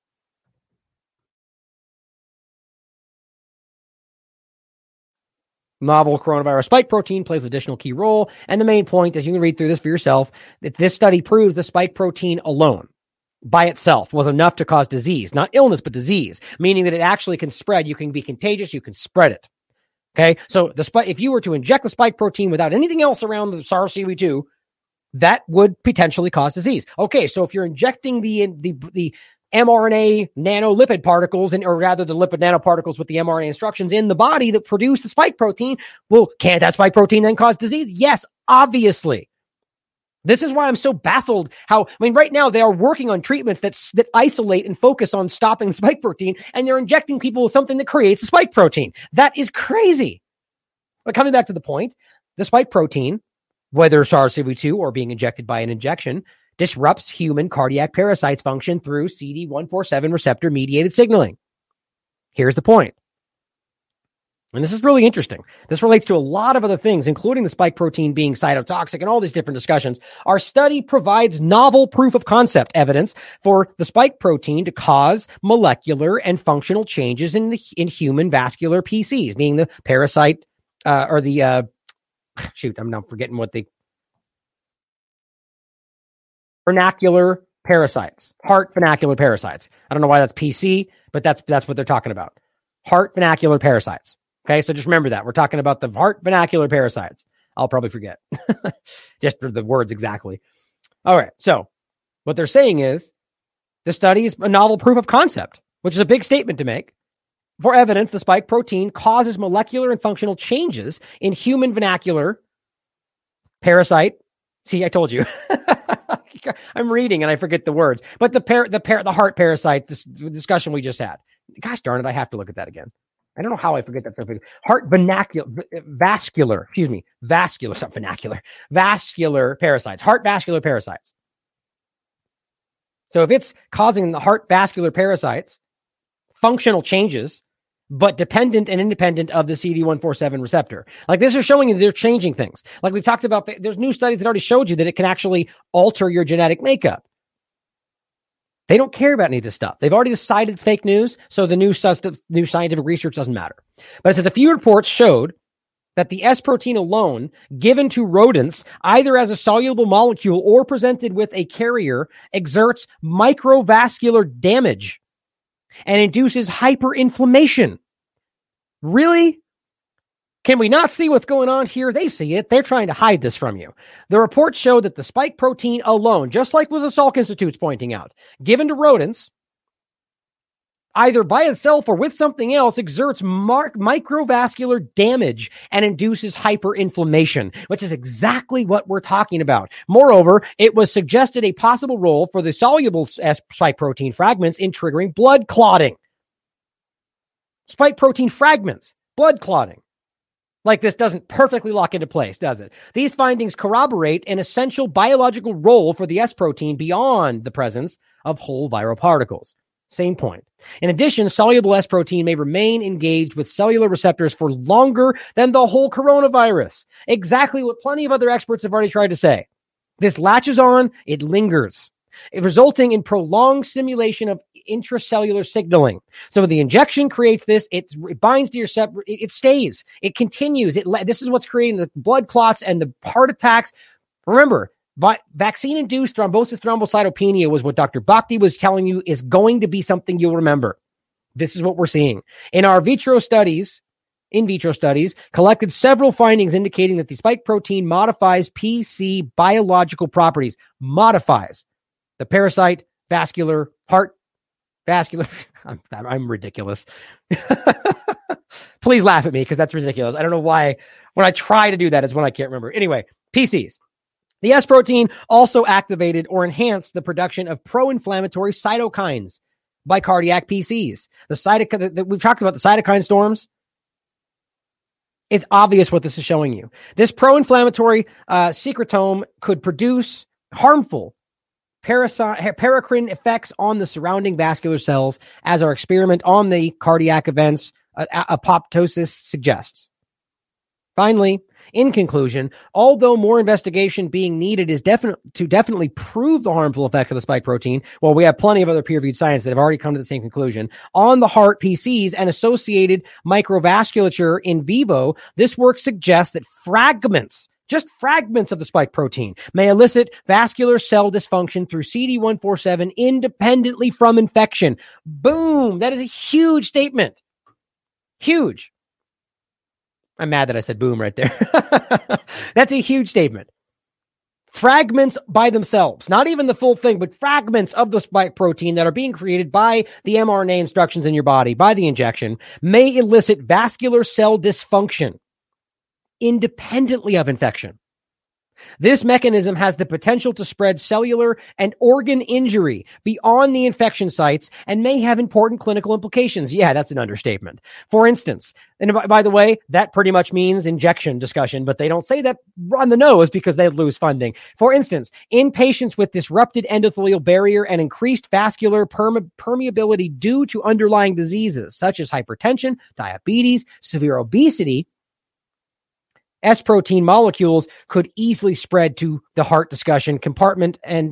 Novel coronavirus spike protein plays an additional key role. And the main point is, you can read through this for yourself, that this study proves the spike protein alone by itself was enough to cause disease, not illness, but disease, meaning that it actually can spread. You can be contagious. You can spread it. Okay. So if you were to inject the spike protein without anything else around the SARS-CoV-2, that would potentially cause disease. Okay. So if you're injecting the mRNA nanolipid particles, or rather the lipid nanoparticles with the mRNA instructions in the body that produce the spike protein, well, can't that spike protein then cause disease? Yes, obviously. This is why I'm so baffled right now they are working on treatments that isolate and focus on stopping the spike protein, and they're injecting people with something that creates a spike protein. That is crazy. But coming back to the point, the spike protein, whether SARS-CoV-2 or being injected by an injection, disrupts human cardiac parasites function through CD147 receptor mediated signaling. Here's the point. And this is really interesting. This relates to a lot of other things, including the spike protein being cytotoxic and all these different discussions. Our study provides novel proof of concept evidence for the spike protein to cause molecular and functional changes in human vascular PCs, being the parasite I'm now forgetting what the vernacular parasites, heart vernacular parasites. I don't know why that's PC, but that's what they're talking about. Heart vernacular parasites. Okay, so just remember that. We're talking about the heart vernacular parasites. I'll probably forget just for the words exactly. All right, so what they're saying is The study is a novel proof of concept, which is a big statement to make. For evidence, the spike protein causes molecular and functional changes in human vernacular parasite. See, I told you. I'm reading and I forget the words. But the heart parasite discussion we just had. Gosh darn it, I have to look at that again. I don't know how I forget that stuff. Heart vascular parasites, heart vascular parasites. So if it's causing the heart vascular parasites, functional changes, but dependent and independent of the CD147 receptor. Like this is showing you they're changing things. Like we've talked about, there's new studies that already showed you that it can actually alter your genetic makeup. They don't care about any of this stuff. They've already decided it's fake news, so the new scientific research doesn't matter. But it says a few reports showed that the S protein alone, given to rodents, either as a soluble molecule or presented with a carrier, exerts microvascular damage and induces hyperinflammation. Really? Can we not see what's going on here? They see it. They're trying to hide this from you. The reports show that the spike protein alone, just like what the Salk Institute's pointing out, given to rodents, either by itself or with something else, exerts microvascular damage and induces hyperinflammation, which is exactly what we're talking about. Moreover, it was suggested a possible role for the soluble spike protein fragments in triggering blood clotting. Spike protein fragments, blood clotting. Like this doesn't perfectly lock into place, does it? These findings corroborate an essential biological role for the S protein beyond the presence of whole viral particles. Same point. In addition, soluble S protein may remain engaged with cellular receptors for longer than the whole coronavirus. Exactly what plenty of other experts have already tried to say. This latches on, it lingers, resulting in prolonged stimulation of intracellular signaling. So the injection creates this, it binds to your receptor, it stays, it continues. This is what's creating the blood clots and the heart attacks. Remember, vaccine-induced thrombosis thrombocytopenia was what Dr. Bhakdi was telling you is going to be something you'll remember. This is what we're seeing. In vitro studies, collected several findings indicating that the spike protein modifies PC biological properties, modifies the parasite, vascular, heart, vascular. I'm ridiculous. Please laugh at me because that's ridiculous. I don't know why. When I try to do that, it's when I can't remember. Anyway, PCs. The S protein also activated or enhanced the production of pro-inflammatory cytokines by cardiac PCs. We've talked about the cytokine storms. It's obvious what this is showing you. This pro-inflammatory secretome could produce harmful paracrine effects on the surrounding vascular cells, as our experiment on the cardiac events apoptosis suggests. Finally, in conclusion, although more investigation being needed is definitely prove the harmful effects of the spike protein, well, we have plenty of other peer-reviewed science that have already come to the same conclusion. On the heart PCs and associated microvasculature in vivo, this work suggests that just fragments of the spike protein may elicit vascular cell dysfunction through CD147 independently from infection. Boom! That is a huge statement. Huge. I'm mad that I said boom right there. That's a huge statement. Fragments by themselves, not even the full thing, but fragments of the spike protein that are being created by the mRNA instructions in your body, by the injection, may elicit vascular cell dysfunction independently of infection. This mechanism has the potential to spread cellular and organ injury beyond the infection sites and may have important clinical implications. Yeah, that's an understatement. For instance, and by the way, that pretty much means injection discussion, but they don't say that on the nose because they'd lose funding. For instance, in patients with disrupted endothelial barrier and increased vascular permeability due to underlying diseases such as hypertension, diabetes, severe obesity, S protein molecules could easily spread to the heart discussion compartment and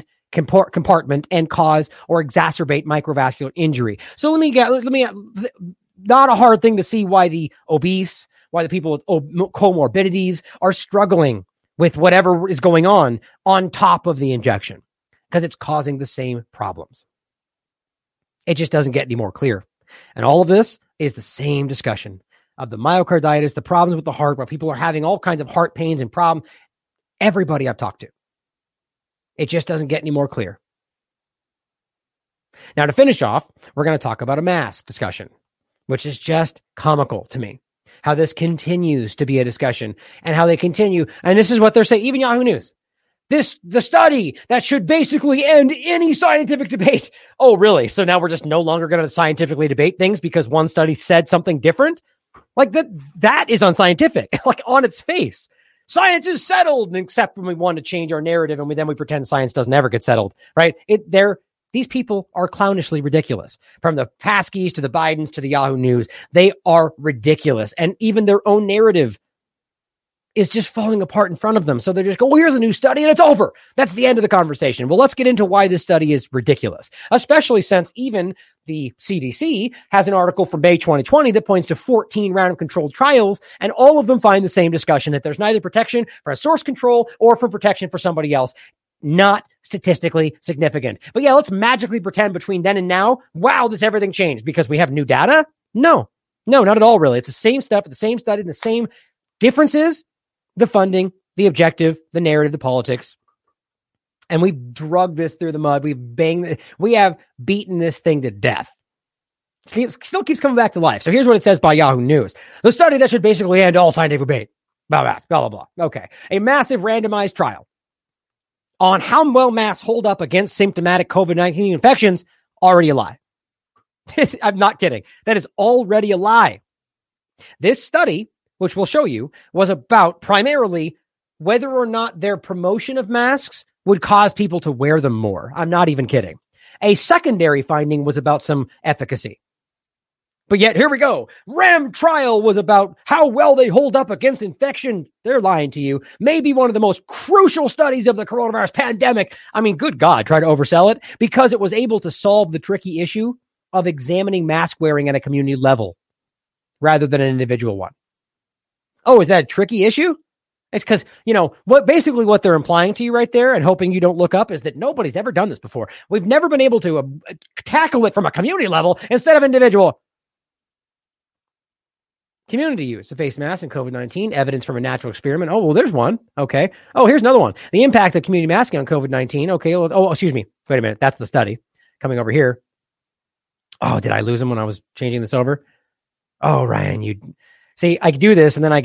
cause or exacerbate microvascular injury. So let me not a hard thing to see why the obese, why the people with comorbidities are struggling with whatever is going on top of the injection, because it's causing the same problems. It just doesn't get any more clear. And all of this is the same discussion of the myocarditis, the problems with the heart, where people are having all kinds of heart pains and problems. Everybody I've talked to. It just doesn't get any more clear. Now, to finish off, we're going to talk about a mask discussion, which is just comical to me. How this continues to be a discussion and how they continue. And this is what they're saying, even Yahoo News. The study that should basically end any scientific debate. Oh, really? So now we're just no longer going to scientifically debate things because one study said something different? Like that is unscientific, like on its face. Science is settled, except when we want to change our narrative and then we pretend science doesn't ever get settled, right? These people are clownishly ridiculous. From the Paskies to the Bidens to the Yahoo News, they are ridiculous. And even their own narrative is just falling apart in front of them. So they just go, here's a new study and it's over. That's the end of the conversation. Well, let's get into why this study is ridiculous, especially since even the CDC has an article from May 2020 that points to 14 random controlled trials, and all of them find the same discussion, that there's neither protection for a source control or for protection for somebody else. Not statistically significant. But yeah, let's magically pretend between then and now, wow, everything changed because we have new data. No, not at all, really. It's the same stuff, the same study, the same differences. The funding, the objective, the narrative, the politics. And we've drugged this through the mud. We have beaten this thing to death. It still keeps coming back to life. So here's what it says by Yahoo News. The study that should basically end all scientific debate. Blah, blah, blah. Okay. A massive randomized trial on how well masks hold up against symptomatic COVID-19 infections. Already a lie. I'm not kidding. That is already a lie. This study, which we'll show you, was about primarily whether or not their promotion of masks would cause people to wear them more. I'm not even kidding. A secondary finding was about some efficacy. But yet, here we go. RAM trial was about how well they hold up against infection. They're lying to you. Maybe one of the most crucial studies of the coronavirus pandemic. I mean, good God, try to oversell it, because it was able to solve the tricky issue of examining mask wearing at a community level rather than an individual one. Oh, is that a tricky issue? It's because, what they're implying to you right there and hoping you don't look up is that nobody's ever done this before. We've never been able to tackle it from a community level instead of individual. Community use of face masks and COVID-19, evidence from a natural experiment. Oh, well, there's one. Okay. Oh, here's another one. The impact of community masking on COVID-19. Okay. Oh, excuse me. Wait a minute. That's the study coming over here. Oh, did I lose them when I was changing this over? Oh, Ryan, see, I do this and then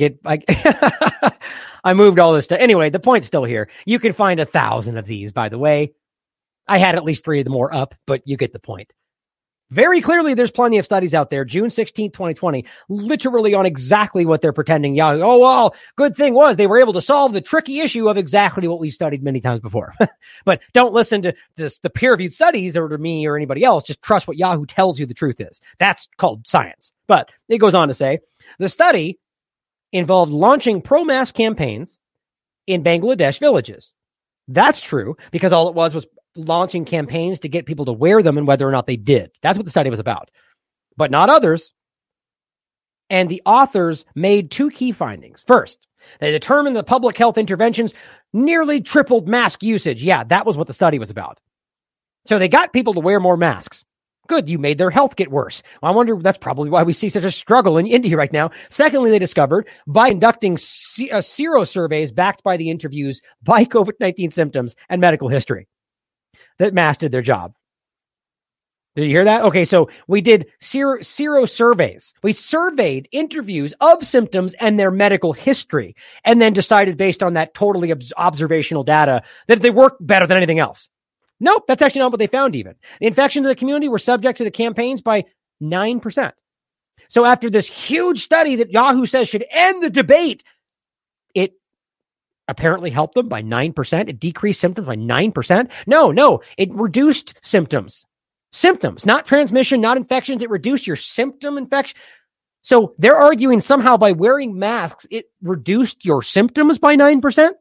I moved all this stuff. Anyway, the point's still here. You can find 1,000 of these, by the way. I had at least 3 of the more up, but you get the point. Very clearly, there's plenty of studies out there, June 16, 2020, literally on exactly what they're pretending. Yahoo. Oh, well, good thing was they were able to solve the tricky issue of exactly what we studied many times before. But don't listen to the peer-reviewed studies or to me or anybody else. Just trust what Yahoo tells you the truth is. That's called science. But it goes on to say, the study involved launching pro-mask campaigns in Bangladesh villages. That's true, because all it was launching campaigns to get people to wear them and whether or not they did. That's what the study was about, but not others. And the authors made 2 key findings. First, they determined the public health interventions nearly tripled mask usage. Yeah, that was what the study was about. So they got people to wear more masks. Good, you made their health get worse. I wonder, that's probably why we see such a struggle in India right now. Secondly, they discovered by conducting sero surveys backed by the interviews by COVID-19 symptoms and medical history, that masks did their job. Did you hear that? Okay, so we did sero surveys. We surveyed interviews of symptoms and their medical history, and then decided based on that totally observational data that they work better than anything else. Nope, that's actually not what they found even. The infections of the community were subject to the campaigns by 9%. So after this huge study that Yahoo says should end the debate, it apparently helped them by 9%. It decreased symptoms by 9%. No, it reduced symptoms. Symptoms, not transmission, not infections. It reduced your symptom infection. So they're arguing somehow by wearing masks, it reduced your symptoms by 9%?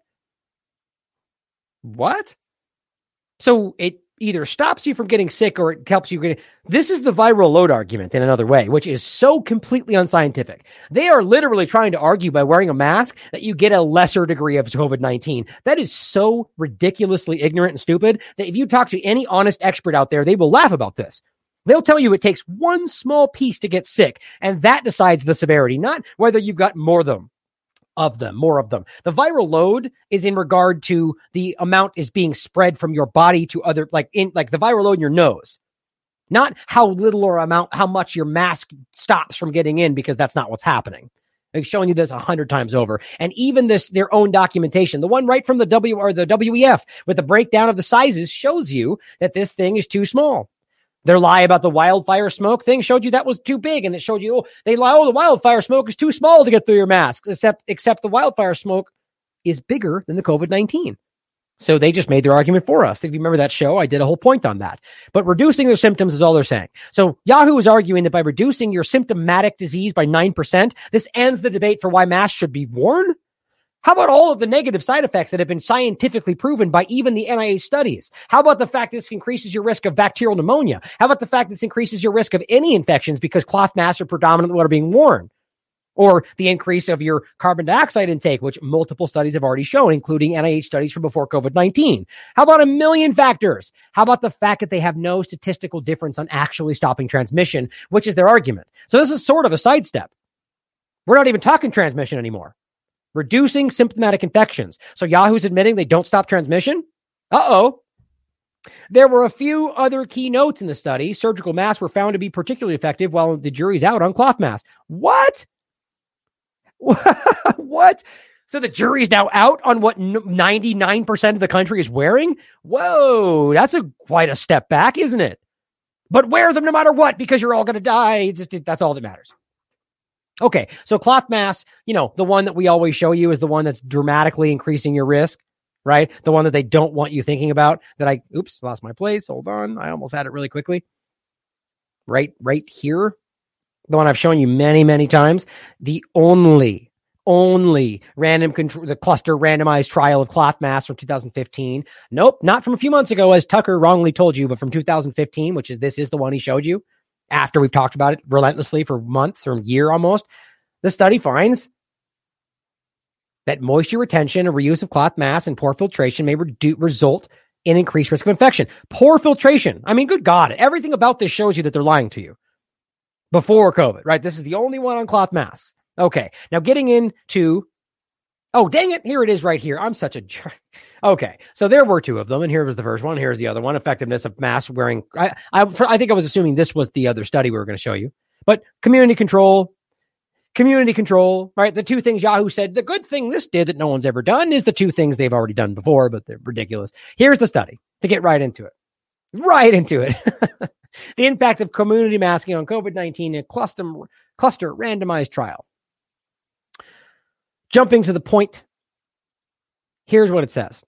What? So it either stops you from getting sick or it helps you get. This is the viral load argument in another way, which is so completely unscientific. They are literally trying to argue by wearing a mask that you get a lesser degree of COVID-19. That is so ridiculously ignorant and stupid that if you talk to any honest expert out there, they will laugh about this. They'll tell you it takes one small piece to get sick, and that decides the severity, not whether you've got more of them. The viral load is in regard to the amount is being spread from your body to other, like the viral load in your nose. Not how little or how much your mask stops from getting in, because that's not what's happening. I've shown you this 100 times over. And even their own documentation, the one right from the WEF with the breakdown of the sizes, shows you that this thing is too small. Their lie about the wildfire smoke thing showed you that was too big, and it showed you, the wildfire smoke is too small to get through your mask, except the wildfire smoke is bigger than the COVID-19. So they just made their argument for us. If you remember that show, I did a whole point on that. But reducing their symptoms is all they're saying. So Yahoo is arguing that by reducing your symptomatic disease by 9%, this ends the debate for why masks should be worn. How about all of the negative side effects that have been scientifically proven by even the NIH studies? How about the fact this increases your risk of bacterial pneumonia? How about the fact this increases your risk of any infections because cloth masks are predominantly what are being worn? Or the increase of your carbon dioxide intake, which multiple studies have already shown, including NIH studies from before COVID-19. How about a million factors? How about the fact that they have no statistical difference on actually stopping transmission, which is their argument? So this is sort of a sidestep. We're not even talking transmission anymore. Reducing symptomatic infections. So Yahoo's admitting they don't stop transmission? Uh-oh. There were a few other key notes in the study. Surgical masks were found to be particularly effective while the jury's out on cloth masks. What? What? So the jury's now out on what 99% of the country is wearing? Whoa, that's quite a step back, isn't it? But wear them no matter what, because you're all going to die. That's all that matters. Okay, so cloth masks, the one that we always show you is the one that's dramatically increasing your risk, right? The one that they don't want you thinking about. Lost my place. Hold on. I almost had it really quickly. Right here. The one I've shown you many, many times. The only random control, the cluster randomized trial of cloth masks from 2015. Nope, not from a few months ago, as Tucker wrongly told you, but from 2015, this is the one he showed you. After we've talked about it relentlessly for months or a year almost, the study finds that moisture retention and reuse of cloth masks and poor filtration may result in increased risk of infection. Poor filtration. I mean, good God, everything about this shows you that they're lying to you. Before COVID, right? This is the only one on cloth masks. Okay, now getting into, dang it, here it is right here. I'm such a jerk. Okay, so there were two of them, and here was the first one. Here's the other one, effectiveness of mask wearing. I think I was assuming this was the other study we were going to show you. But community control, right? The two things Yahoo said, the good thing this did that no one's ever done is the two things they've already done before, but they're ridiculous. Here's the study to get right into it. The impact of community masking on COVID-19 in a cluster randomized trial. Jumping to the point, here's what it says.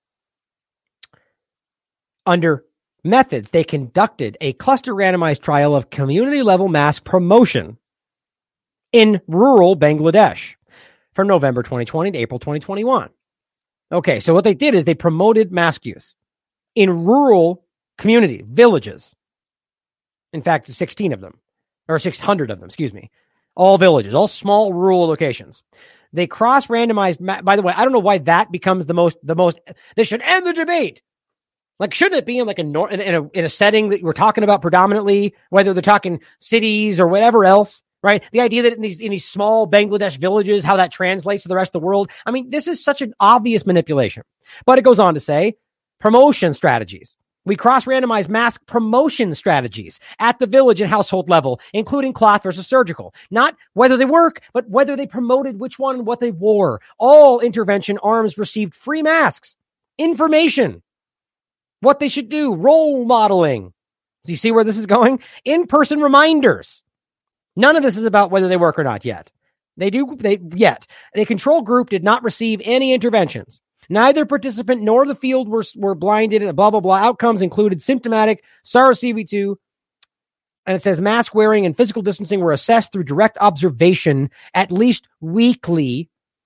Under methods, they conducted a cluster randomized trial of community-level mask promotion in rural Bangladesh from November 2020 to April 2021. Okay, so what they did is they promoted mask use in rural community, villages. In fact, 16 of them, or 600 of them, all villages, all small rural locations. They cross-randomized, by the way, I don't know why that becomes the most, this should end the debate. Like, shouldn't it be in in a setting that we're talking about predominantly, whether they're talking cities or whatever else, right? The idea that in these small Bangladesh villages, how that translates to the rest of the world. I mean, this is such an obvious manipulation. But it goes on to say, promotion strategies. We cross-randomize mask promotion strategies at the village and household level, including cloth versus surgical. Not whether they work, but whether they promoted which one and what they wore. All intervention arms received free masks, information, what they should do, role modeling. Do you see where this is going? In-person reminders. None of this is about whether they work or not yet. The control group did not receive any interventions. Neither participant nor the field were blinded, and blah, blah, blah. Outcomes included symptomatic SARS-CoV-2, and it says mask wearing and physical distancing were assessed through direct observation at least weekly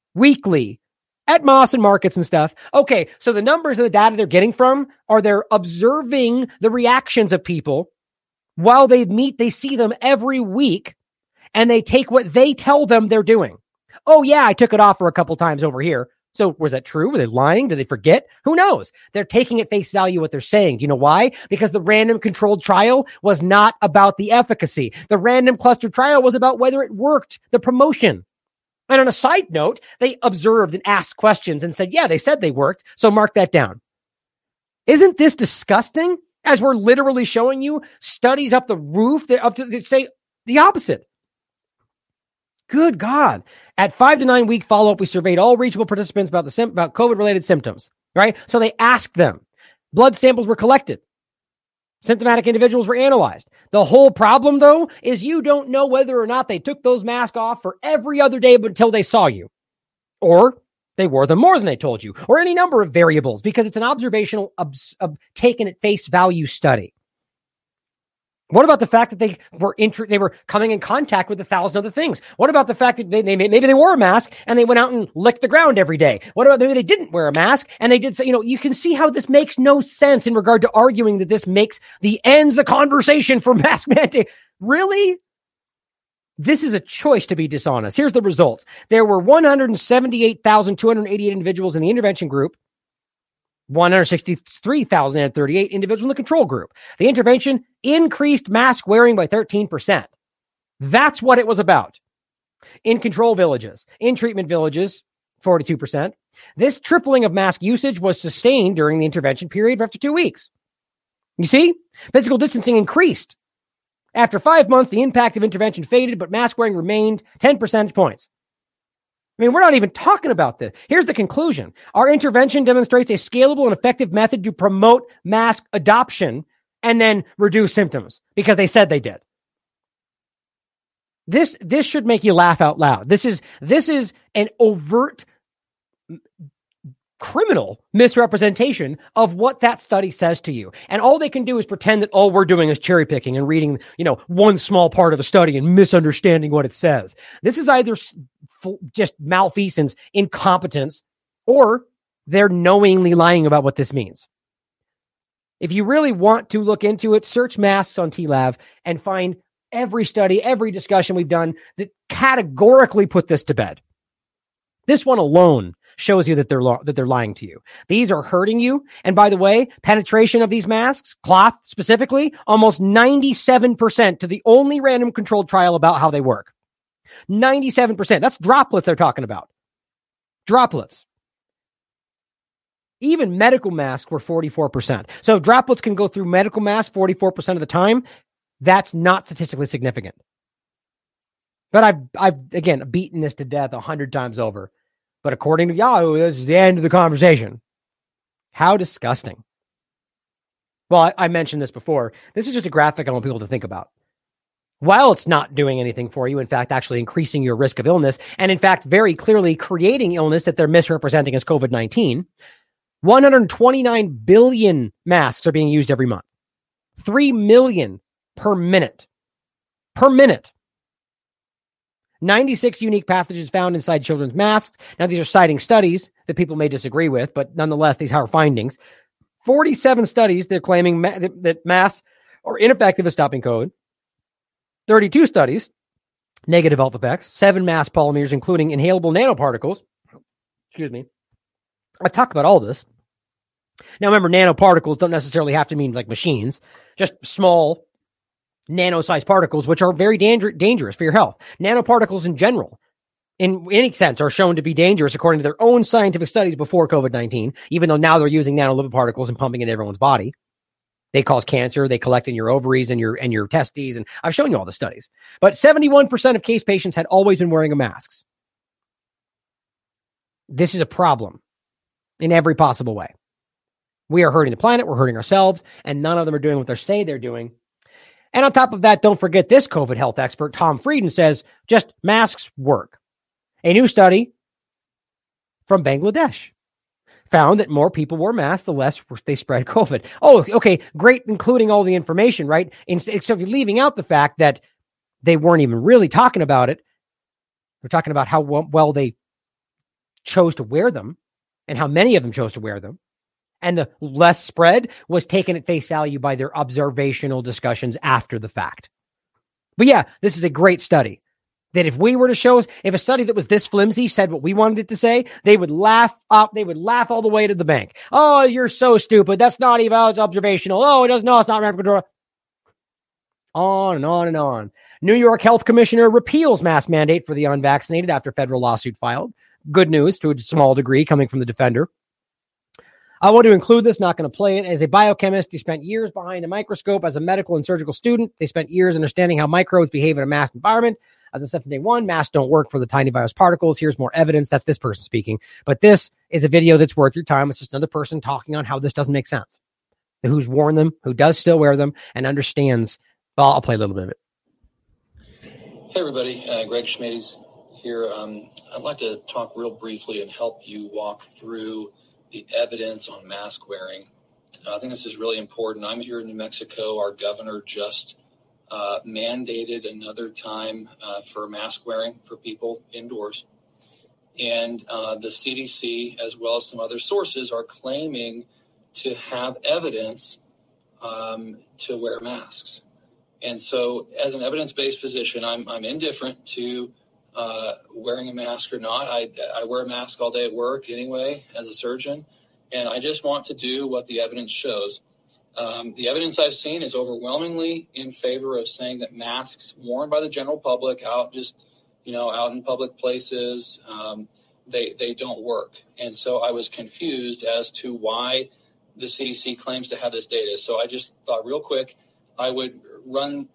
at Moss and markets and stuff. Okay, so the numbers and the data they're getting from are they're observing the reactions of people while they see them every week, and they take what they tell them they're doing. Oh, yeah, I took it off for a couple times over here. So was that true? Were they lying? Did they forget? Who knows? They're taking at face value what they're saying. Do you know why? Because the random controlled trial was not about the efficacy. The random cluster trial was about whether it worked, the promotion. And on a side note, they observed and asked questions and said, yeah, they said they worked. So mark that down. Isn't this disgusting? As we're literally showing you studies up the roof that say the opposite. Good God. At 5 to 9 week follow-up, we surveyed all reachable participants about COVID-related symptoms, right? So they asked them. Blood samples were collected. Symptomatic individuals were analyzed. The whole problem, though, is you don't know whether or not they took those masks off for every other day until they saw you. Or they wore them more than they told you. Or any number of variables, because it's an observational, taken at face value study. What about the fact that they were coming in contact with 1,000 other things? What about the fact that maybe they wore a mask and they went out and licked the ground every day? What about maybe they didn't wear a mask and they did say, you can see how this makes no sense in regard to arguing that this ends the conversation for mask mandate. Really? This is a choice to be dishonest. Here's the results. There were 178,288 individuals in the intervention group. 163,038 individuals in the control group. The intervention increased mask wearing by 13%. That's what it was about. In control villages, in treatment villages, 42%. This tripling of mask usage was sustained during the intervention period after 2 weeks. You see, physical distancing increased. After 5 months, the impact of intervention faded, but mask wearing remained 10 percentage points. I mean, we're not even talking about this. Here's the conclusion. Our intervention demonstrates a scalable and effective method to promote mask adoption and then reduce symptoms because they said they did. This should make you laugh out loud. This is an overt criminal misrepresentation of what that study says to you. And all they can do is pretend that all we're doing is cherry picking and reading, one small part of the study and misunderstanding what it says. This is either just malfeasance, incompetence, or they're knowingly lying about what this means. If you really want to look into it, search masks on TLAV and find every study, every discussion we've done that categorically put this to bed. This one alone shows you that they're lying to you. These are hurting you. And by the way, penetration of these masks, cloth specifically, almost 97% to the only random controlled trial about how they work. 97%. That's droplets they're talking about. Droplets. Even medical masks were 44%. So if droplets can go through medical masks 44% of the time, that's not statistically significant. But I've again beaten this to death 100 times over. But according to Yahoo, this is the end of the conversation. How disgusting. Well, I mentioned this before. This is just a graphic I want people to think about. While it's not doing anything for you, in fact, actually increasing your risk of illness, and in fact, very clearly creating illness that they're misrepresenting as COVID-19, 129 billion masks are being used every month. 3 million per minute. Per minute. 96 unique pathogens found inside children's masks. Now, these are citing studies that people may disagree with, but nonetheless, these are findings. 47 studies they're claiming that masks are ineffective at stopping COVID. 32 studies, negative health effects. 7 mask polymers, including inhalable nanoparticles. Excuse me. I've talked about all this. Now, remember, nanoparticles don't necessarily have to mean like machines, just small nano-sized particles, which are very dangerous for your health. Nanoparticles in general, in any sense, are shown to be dangerous according to their own scientific studies before COVID-19, even though now they're using nanolipid particles and pumping it in everyone's body. They cause cancer. They collect in your ovaries and your testes. And I've shown you all the studies. But 71% of case patients had always been wearing masks. This is a problem in every possible way. We are hurting the planet. We're hurting ourselves. And none of them are doing what they say they're doing. And on top of that, don't forget this COVID health expert, Tom Frieden, says just masks work. A new study from Bangladesh found that more people wore masks, the less they spread COVID. Oh, okay, great, including all the information, right? Except you're leaving out the fact that they weren't even really talking about it. They're talking about how well they chose to wear them and how many of them chose to wear them. And the less spread was taken at face value by their observational discussions after the fact. But yeah, this is a great study. That if we were to show, if a study that was this flimsy said what we wanted it to say, they would laugh up. They would laugh all the way to the bank. Oh, you're so stupid. That's not even, it's observational. Oh, it doesn't know it's not random control. On and on and on. New York Health Commissioner repeals mask mandate for the unvaccinated after federal lawsuit filed. Good news to a small degree coming from the defender. I want to include this, not going to play it. As a biochemist, he spent years behind a microscope. As a medical and surgical student, they spent years understanding how microbes behave in a masked environment. As I said from day one, masks don't work for the tiny virus particles. Here's more evidence. That's this person speaking. But this is a video that's worth your time. It's just another person talking on how this doesn't make sense. Who's worn them, who does still wear them, and understands. Well, I'll play a little bit of it. Hey, everybody. Greg Schmades here. I'd like to talk real briefly and help you walk through the evidence on mask wearing. I think this is really important. I'm here in New Mexico. Our governor just mandated another time for mask wearing for people indoors. And the CDC, as well as some other sources, are claiming to have evidence to wear masks. And so as an evidence-based physician, I'm indifferent to wearing a mask or not. I wear a mask all day at work anyway as a surgeon, and I just want to do what the evidence shows. The evidence I've seen is overwhelmingly in favor of saying that masks worn by the general public out in public places, they don't work. And so I was confused as to why the CDC claims to have this data. So I just thought real quick I would run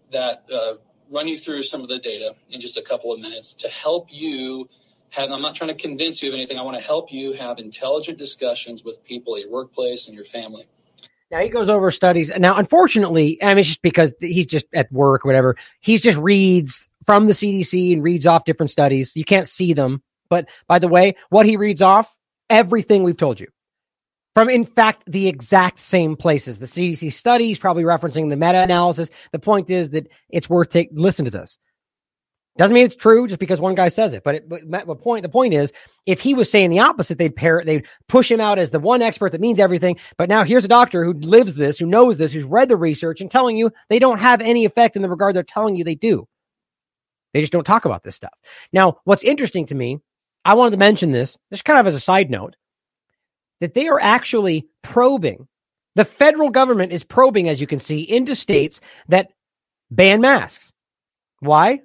you through some of the data in just a couple of minutes to help you have, I'm not trying to convince you of anything. I want to help you have intelligent discussions with people at your workplace and your family. Now, he goes over studies. Now, unfortunately, it's just because he's just at work or whatever. He just reads from the CDC and reads off different studies. You can't see them. But by the way, what he reads off, everything we've told you. From, in fact, the exact same places. The CDC studies, probably referencing the meta-analysis. The point is that it's worth listen to this. Doesn't mean it's true just because one guy says it. But the point is, if he was saying the opposite, they'd push him out as the one expert that means everything. But now here's a doctor who lives this, who knows this, who's read the research and telling you they don't have any effect in the regard they're telling you they do. They just don't talk about this stuff. Now, what's interesting to me, I wanted to mention this, just kind of as a side note, that they are actually probing. The federal government is probing, as you can see, into states that ban masks. Why?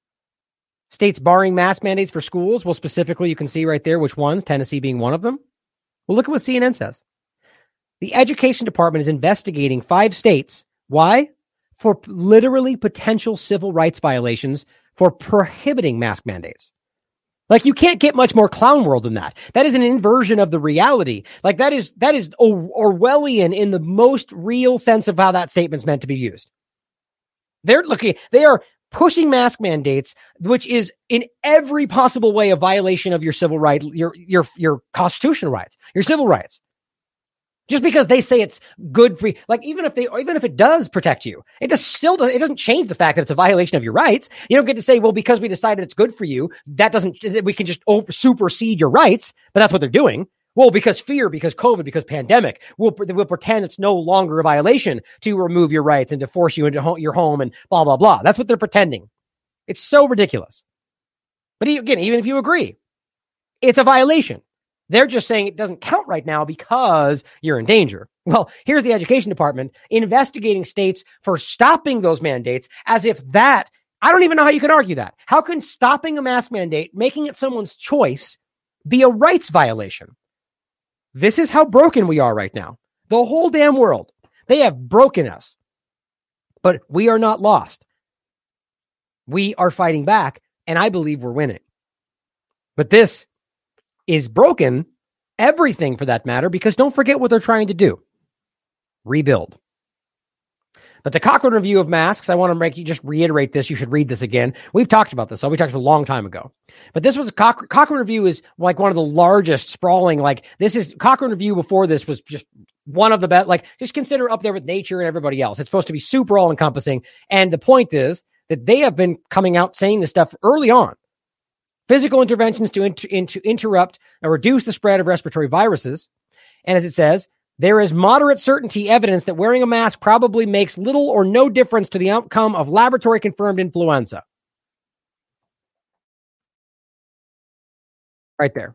States barring mask mandates for schools. Well, specifically, you can see right there which ones, Tennessee being one of them. Well, look at what CNN says. The Education Department is investigating 5 states. Why? For literally potential civil rights violations for prohibiting mask mandates. Like, you can't get much more clown world than that. That is an inversion of the reality. Like, that is Orwellian in the most real sense of how that statement's meant to be used. They are pushing mask mandates, which is in every possible way a violation of your civil right, your constitutional rights, your civil rights. Just because they say it's good for you, like even if it does protect you, it doesn't change the fact that it's a violation of your rights. You don't get to say, well, because we decided it's good for you, we can just supersede your rights. But that's what they're doing. Well, because fear, because COVID, because pandemic, we'll pretend it's no longer a violation to remove your rights and to force you into your home and blah, blah, blah. That's what they're pretending. It's so ridiculous. But again, even if you agree, it's a violation. They're just saying it doesn't count right now because you're in danger. Well, here's the Education Department investigating states for stopping those mandates as if that, I don't even know how you can argue that. How can stopping a mask mandate, making it someone's choice, be a rights violation? This is how broken we are right now. The whole damn world. They have broken us. But we are not lost. We are fighting back, and I believe we're winning. But this is broken, everything for that matter, because don't forget what they're trying to do. Rebuild. But the Cochrane review of masks, I want to just reiterate this. You should read this again. We've talked about this. So we talked about a long time ago. But this was a Cochrane review is like one of the largest sprawling, Cochrane review before this was just one of the best, just consider up there with Nature and everybody else. It's supposed to be super all encompassing. And the point is that they have been coming out saying this stuff early on. Physical interventions to interrupt or reduce the spread of respiratory viruses. And as it says, there is moderate certainty evidence that wearing a mask probably makes little or no difference to the outcome of laboratory-confirmed influenza. Right there.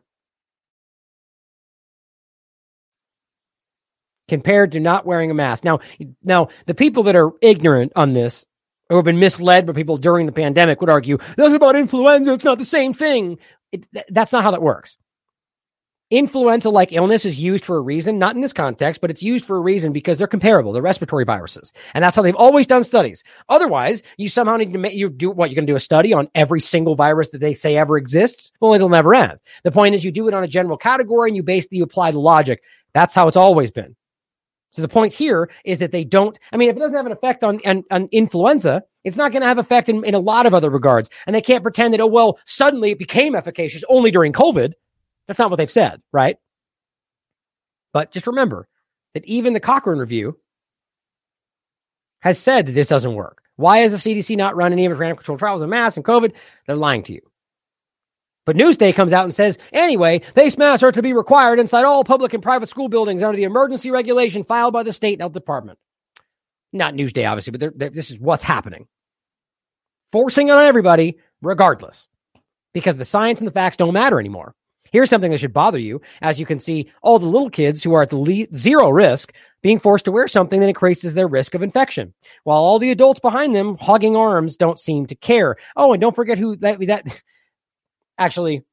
Compared to not wearing a mask. Now, the people that are ignorant on this, who have been misled by people during the pandemic, would argue, that's about influenza, it's not the same thing. That's not how that works. Influenza-like illness is used for a reason, not in this context, but it's used for a reason because they're comparable. They're respiratory viruses. And that's how they've always done studies. Otherwise, you somehow need to you're going to do a study on every single virus that they say ever exists? Well, it'll never end. The point is you do it on a general category and you apply the logic. That's how it's always been. So the point here is that they don't, if it doesn't have an effect on influenza, it's not going to have effect in a lot of other regards. And they can't pretend that, suddenly it became efficacious only during COVID. That's not what they've said, right? But just remember that even the Cochrane Review has said that this doesn't work. Why has the CDC not run any of its random controlled trials on masks and COVID? They're lying to you. But Newsday comes out and says, anyway, face masks are to be required inside all public and private school buildings under the emergency regulation filed by the state health department. Not Newsday, obviously, but this is what's happening. Forcing it on everybody, regardless, because the science and the facts don't matter anymore. Here's something that should bother you. As you can see, all the little kids who are at the zero risk being forced to wear something that increases their risk of infection, while all the adults behind them hogging arms don't seem to care. Oh, and don't forget who that actually,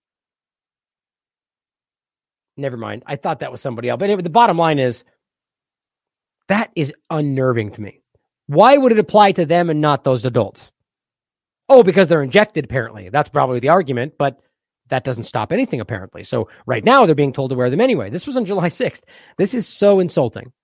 never mind. I thought that was somebody else. But anyway, the bottom line is that is unnerving to me. Why would it apply to them and not those adults? Oh, because they're injected, apparently. That's probably the argument, but that doesn't stop anything, apparently. So right now, they're being told to wear them anyway. This was on July 6th. This is so insulting.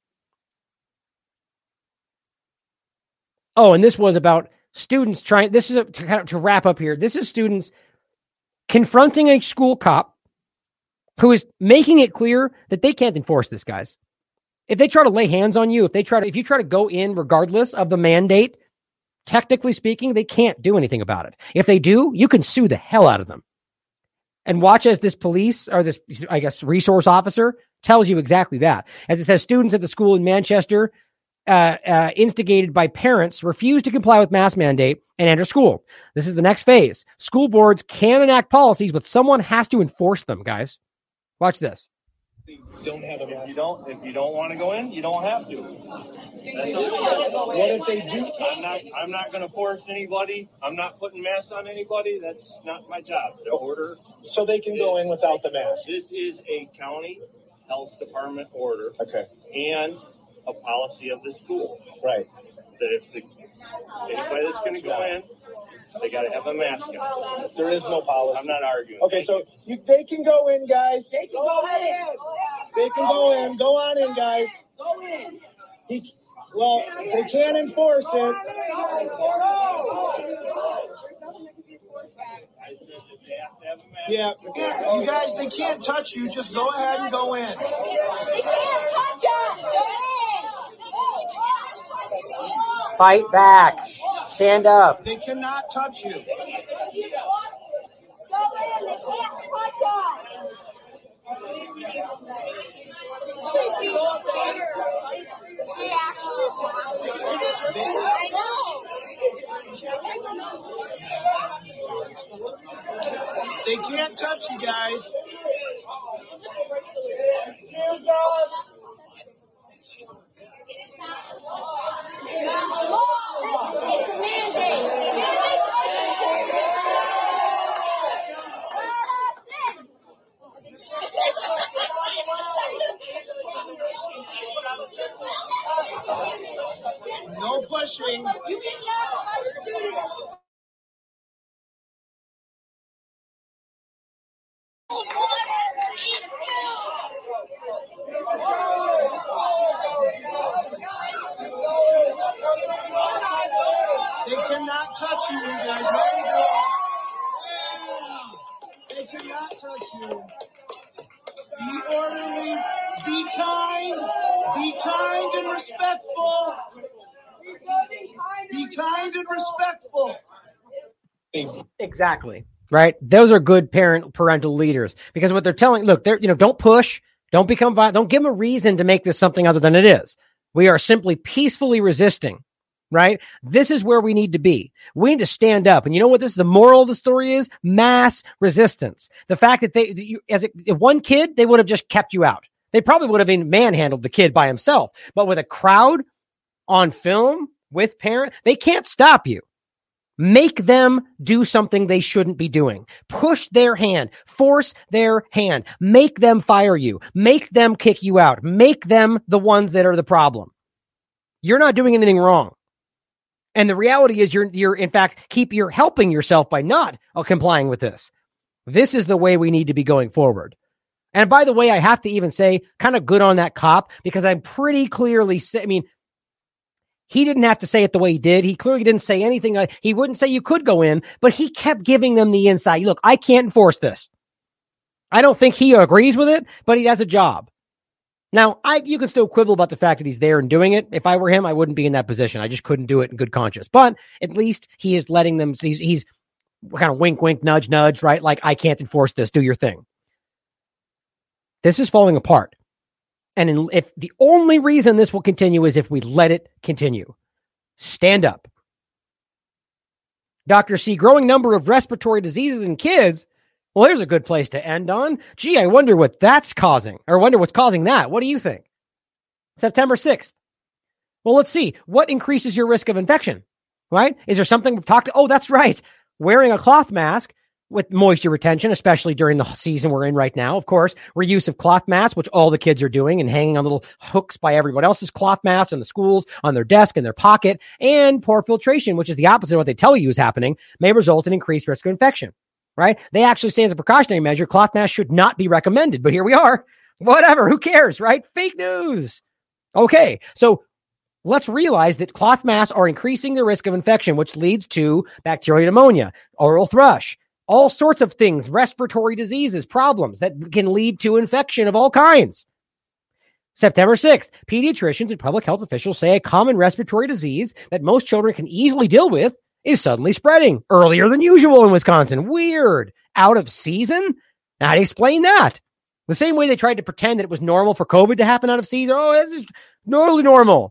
Oh, and this was about students trying, this is to wrap up here. This is students confronting a school cop who is making it clear that they can't enforce this, guys. If they try to lay hands on you, if you try to go in regardless of the mandate, technically speaking, they can't do anything about it. If they do, you can sue the hell out of them. And watch as this police or this, I guess, resource officer tells you exactly that. As it says, students at the school in Manchester, instigated by parents, refuse to comply with mask mandate and enter school. This is the next phase. School boards can enact policies, but someone has to enforce them, guys. Watch this. Don't have a mask. If you don't want to go in, you don't have to. What if they do? I'm not going to force anybody. I'm not putting masks on anybody. That's not my job. The order. So they can go in without the mask. This is a county health department order. Okay. And a policy of the school. Right. That if anybody that's going to go in, they got to have a mask on. There is no policy. I'm not arguing. Okay, so they can go in, guys. They can go in. They can go in. Go on in, guys. Go in. They can't enforce it. Yeah, you guys, they can't touch you. Just go ahead and go in. They can't touch us. Fight back. Stand up. They cannot touch you. Go in. They can't touch us. They can't touch you guys. It's a mandate. No pushing. You cannot touch students. They cannot touch you, guys. There you go. They cannot touch you. Be orderly. Be kind and respectful. Be kind and respectful. Exactly. Right. Those are good parental leaders, because what they're telling, look, don't push, don't become violent, don't give them a reason to make this something other than it is. We are simply peacefully resisting. Right. This is where we need to be. We need to stand up. And you know what the moral of the story is? Mass resistance. The fact that one kid, they would have just kept you out. They probably would have manhandled the kid by himself, but with a crowd on film with parents, they can't stop you. Make them do something they shouldn't be doing. Push their hand. Force their hand. Make them fire you. Make them kick you out. Make them the ones that are the problem. You're not doing anything wrong. And the reality is you're in fact, you're helping yourself by not complying with this. This is the way we need to be going forward. And by the way, I have to even say, kind of good on that cop, because I'm pretty clearly, he didn't have to say it the way he did. He clearly didn't say anything. He wouldn't say you could go in, but he kept giving them the insight. Look, I can't enforce this. I don't think he agrees with it, but he has a job. Now, you can still quibble about the fact that he's there and doing it. If I were him, I wouldn't be in that position. I just couldn't do it in good conscience. But at least he is letting them, he's kind of wink, wink, nudge, nudge, right? Like, I can't enforce this. Do your thing. This is falling apart. And if the only reason this will continue is if we let it continue. Stand up. Dr. C, growing number of respiratory diseases in kids. Well, there's a good place to end on. Gee, I wonder what that's causing, or wonder what's causing that. What do you think? September 6th. Well, let's see. What increases your risk of infection, right? Is there something we've talked to? Oh, that's right. Wearing a cloth mask with moisture retention, especially during the season we're in right now. Of course, reuse of cloth masks, which all the kids are doing and hanging on little hooks by everyone else's cloth masks in the schools, on their desk, in their pocket, and poor filtration, which is the opposite of what they tell you is happening, may result in increased risk of infection, right? They actually say as a precautionary measure, cloth masks should not be recommended, but here we are. Whatever, who cares, right? Fake news. Okay, so let's realize that cloth masks are increasing the risk of infection, which leads to bacterial pneumonia, oral thrush, all sorts of things, respiratory diseases, problems that can lead to infection of all kinds. September 6th, pediatricians and public health officials say a common respiratory disease that most children can easily deal with is suddenly spreading earlier than usual in Wisconsin. Weird. Out of season? How do you explain that? The same way they tried to pretend that it was normal for COVID to happen out of season. Oh, this is totally normal.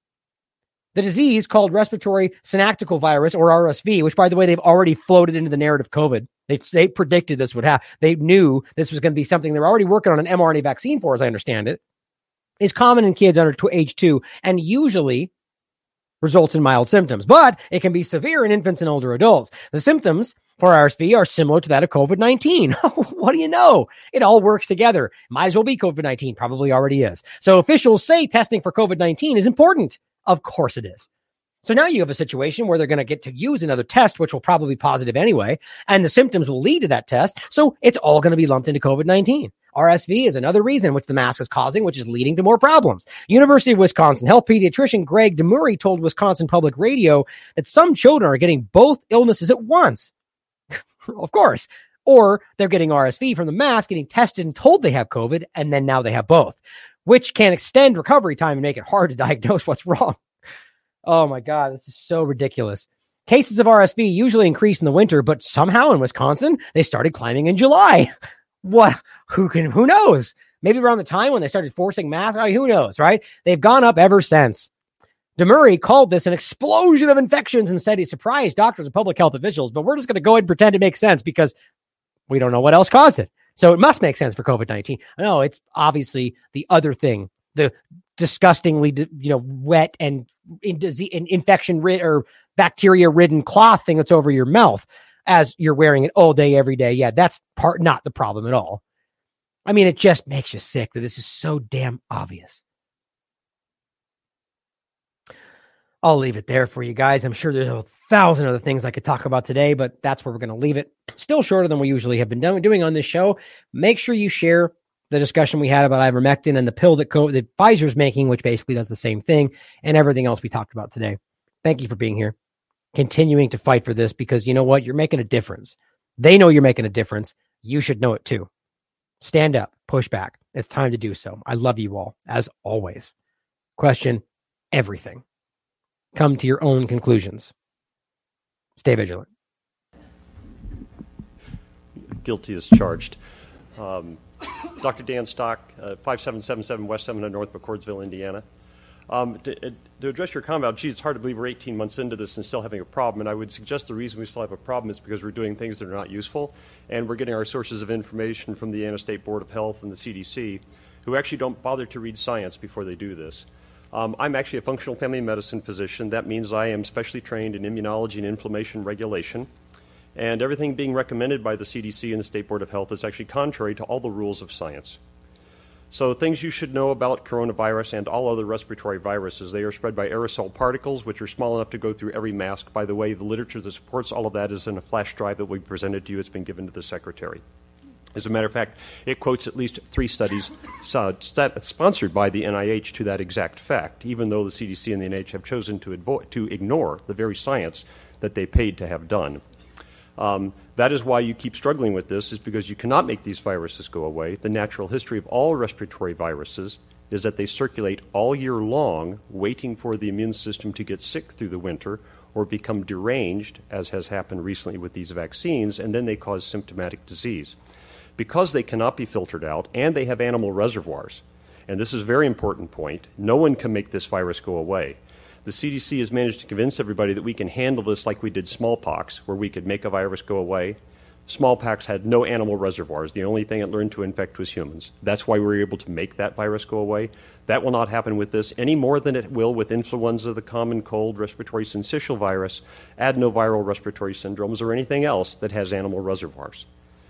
The disease called respiratory syncytial virus, or RSV, which, by the way, they've already floated into the narrative COVID. They predicted this would happen. They knew this was going to be something they're already working on an mRNA vaccine for, as I understand it, is common in kids under age 2 and usually results in mild symptoms, but it can be severe in infants and older adults. The symptoms for RSV are similar to that of COVID-19. What do you know? It all works together. Might as well be COVID-19. Probably already is. So officials say testing for COVID-19 is important. Of course it is. So now you have a situation where they're going to get to use another test, which will probably be positive anyway, and the symptoms will lead to that test. So it's all going to be lumped into COVID-19. RSV is another reason which the mask is causing, which is leading to more problems. University of Wisconsin health pediatrician Greg DeMurray told Wisconsin Public Radio that some children are getting both illnesses at once. Of course. Or they're getting RSV from the mask, getting tested and told they have COVID, and then now they have both, which can extend recovery time and make it hard to diagnose what's wrong. Oh my God, this is so ridiculous. Cases of RSV usually increase in the winter, but somehow in Wisconsin, they started climbing in July. What? Who knows? Maybe around the time when they started forcing masks. I mean, who knows, right? They've gone up ever since. DeMurray called this an explosion of infections and said he surprised doctors and public health officials, but we're just going to go ahead and pretend it makes sense because we don't know what else caused it. So it must make sense for COVID-19. No, it's obviously the other thing, the disgustingly, wet and infection or bacteria ridden cloth thing that's over your mouth as you're wearing it all day, every day. Yeah, that's not the problem at all. I mean, it just makes you sick that this is so damn obvious. I'll leave it there for you guys. I'm sure there's 1,000 other things I could talk about today, but that's where we're going to leave it. Still shorter than we usually have been doing on this show. Make sure you share the discussion we had about ivermectin and the pill that Pfizer's making, which basically does the same thing, and everything else we talked about today. Thank you for being here, continuing to fight for this, because you know what? You're making a difference. They know you're making a difference. You should know it too. Stand up, push back. It's time to do so. I love you all, as always. Question everything. Come to your own conclusions. Stay vigilant. Guilty as charged. Dr. Dan Stock, 5777 West 700 North McCordsville, Indiana. To address your comment about, it's hard to believe we're 18 months into this and still having a problem, and I would suggest the reason we still have a problem is because we're doing things that are not useful, and we're getting our sources of information from the Indiana State Board of Health and the CDC, who actually don't bother to read science before they do this. I'm actually a functional family medicine physician. That means I am specially trained in immunology and inflammation regulation. And everything being recommended by the CDC and the State Board of Health is actually contrary to all the rules of science. So things you should know about coronavirus and all other respiratory viruses, they are spread by aerosol particles, which are small enough to go through every mask. By the way, the literature that supports all of that is in a flash drive that we presented to you. It's been given to the Secretary. As a matter of fact, it quotes at least 3 studies sponsored by the NIH to that exact fact, even though the CDC and the NIH have chosen to ignore the very science that they paid to have done. That is why you keep struggling with this, is because you cannot make these viruses go away. The natural history of all respiratory viruses is that they circulate all year long, waiting for the immune system to get sick through the winter or become deranged, as has happened recently with these vaccines, and then they cause symptomatic disease. Because they cannot be filtered out, and they have animal reservoirs, and this is a very important point, no one can make this virus go away. The CDC has managed to convince everybody that we can handle this like we did smallpox, where we could make a virus go away. Smallpox had no animal reservoirs. The only thing it learned to infect was humans. That's why we were able to make that virus go away. That will not happen with this any more than it will with influenza, the common cold, respiratory syncytial virus, adenoviral respiratory syndromes, or anything else that has animal reservoirs.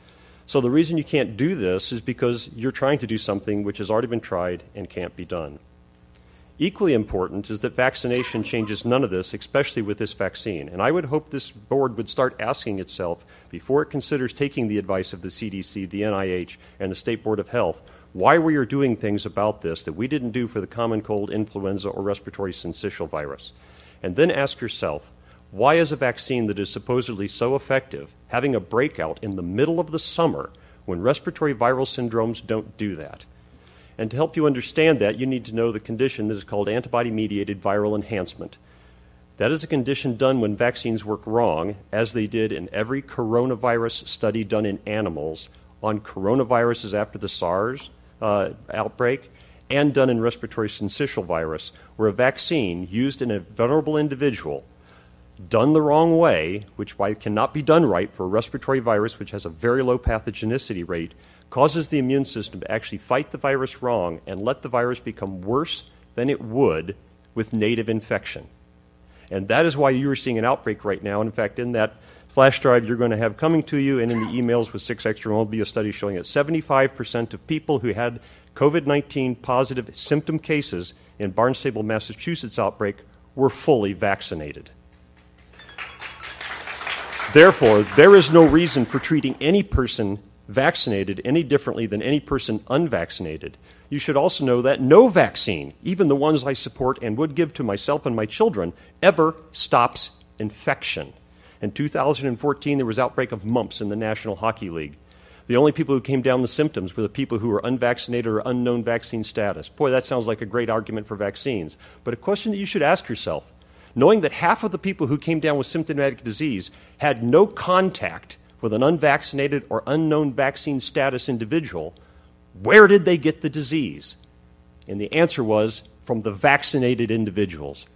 So the reason you can't do this is because you're trying to do something which has already been tried and can't be done. Equally important is that vaccination changes none of this, especially with this vaccine. And I would hope this board would start asking itself, before it considers taking the advice of the CDC, the NIH, and the State Board of Health, why we are doing things about this that we didn't do for the common cold, influenza, or respiratory syncytial virus. And then ask yourself, why is a vaccine that is supposedly so effective having a breakout in the middle of the summer when respiratory viral syndromes don't do that? And to help you understand that, you need to know the condition that is called antibody-mediated viral enhancement. That is a condition done when vaccines work wrong, as they did in every coronavirus study done in animals on coronaviruses after the SARS outbreak, and done in respiratory syncytial virus, where a vaccine used in a vulnerable individual done the wrong way, which cannot be done right for a respiratory virus which has a very low pathogenicity rate, causes the immune system to actually fight the virus wrong and let the virus become worse than it would with native infection. And that is why you are seeing an outbreak right now. And in fact, in that flash drive you're going to have coming to you and in the emails with 6 Extra will be a study showing that 75% of people who had COVID-19 positive symptom cases in Barnstable, Massachusetts outbreak were fully vaccinated. Therefore, there is no reason for treating any person vaccinated any differently than any person unvaccinated. You should also know that no vaccine, even the ones I support and would give to myself and my children, ever stops infection. In 2014, there was outbreak of mumps in the National Hockey League. The only people who came down with symptoms were the people who were unvaccinated or unknown vaccine status. Boy, that sounds like a great argument for vaccines. But a question that you should ask yourself, knowing that half of the people who came down with symptomatic disease had no contact with an unvaccinated or unknown vaccine status individual, where did they get the disease? And the answer was from the vaccinated individuals.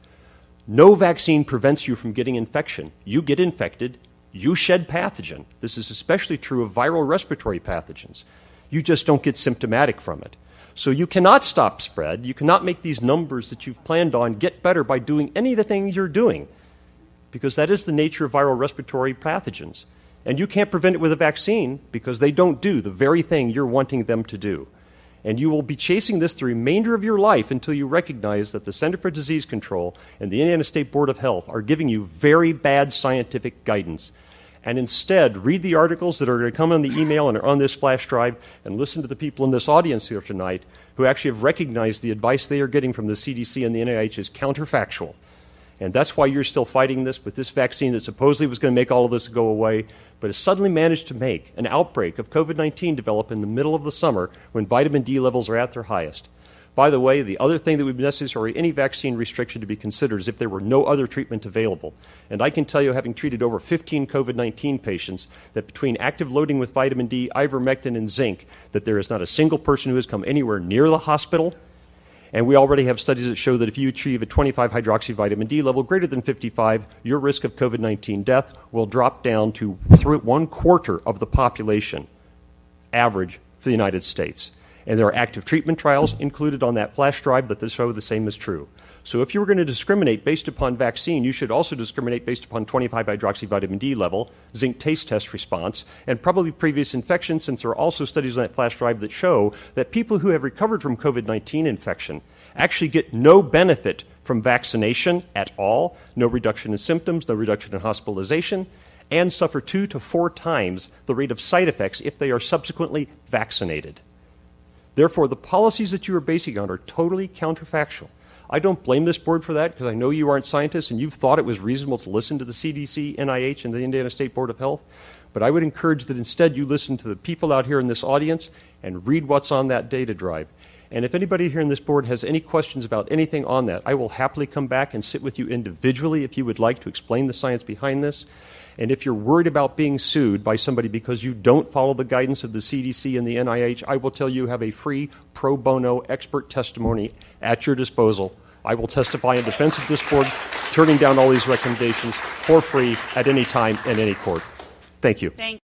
No vaccine prevents you from getting infection. You get infected, you shed pathogen. This is especially true of viral respiratory pathogens. You just don't get symptomatic from it. So you cannot stop spread. You cannot make these numbers that you've planned on get better by doing any of the things you're doing, because that is the nature of viral respiratory pathogens. And you can't prevent it with a vaccine because they don't do the very thing you're wanting them to do. And you will be chasing this the remainder of your life until you recognize that the Center for Disease Control and the Indiana State Board of Health are giving you very bad scientific guidance. And instead, read the articles that are going to come on the email and are on this flash drive, and listen to the people in this audience here tonight who actually have recognized the advice they are getting from the CDC and the NIH is counterfactual. And that's why you're still fighting this with this vaccine that supposedly was going to make all of this go away, but has suddenly managed to make an outbreak of COVID-19 develop in the middle of the summer when vitamin D levels are at their highest. By the way, the other thing that would be necessary any vaccine restriction to be considered is if there were no other treatment available. And I can tell you, having treated over 15 COVID-19 patients, that between active loading with vitamin D, ivermectin, and zinc, that there is not a single person who has come anywhere near the hospital. And we already have studies that show that if you achieve a 25 hydroxyvitamin D level greater than 55, your risk of COVID-19 death will drop down to 1/4 of the population average for the United States. And there are active treatment trials included on that flash drive that show the same is true. So if you were going to discriminate based upon vaccine, you should also discriminate based upon 25-hydroxyvitamin D level, zinc taste test response, and probably previous infection, since there are also studies on that flash drive that show that people who have recovered from COVID-19 infection actually get no benefit from vaccination at all, no reduction in symptoms, no reduction in hospitalization, and suffer 2 to 4 times the rate of side effects if they are subsequently vaccinated. Therefore, the policies that you are basing on are totally counterfactual. I don't blame this board for that, because I know you aren't scientists and you've thought it was reasonable to listen to the CDC, NIH, and the Indiana State Board of Health. But I would encourage that instead you listen to the people out here in this audience and read what's on that data drive. And if anybody here in this board has any questions about anything on that, I will happily come back and sit with you individually if you would like to explain the science behind this. And if you're worried about being sued by somebody because you don't follow the guidance of the CDC and the NIH, I will tell you have a free pro bono expert testimony at your disposal. I will testify in defense of this board, turning down all these recommendations for free at any time in any court. Thank you.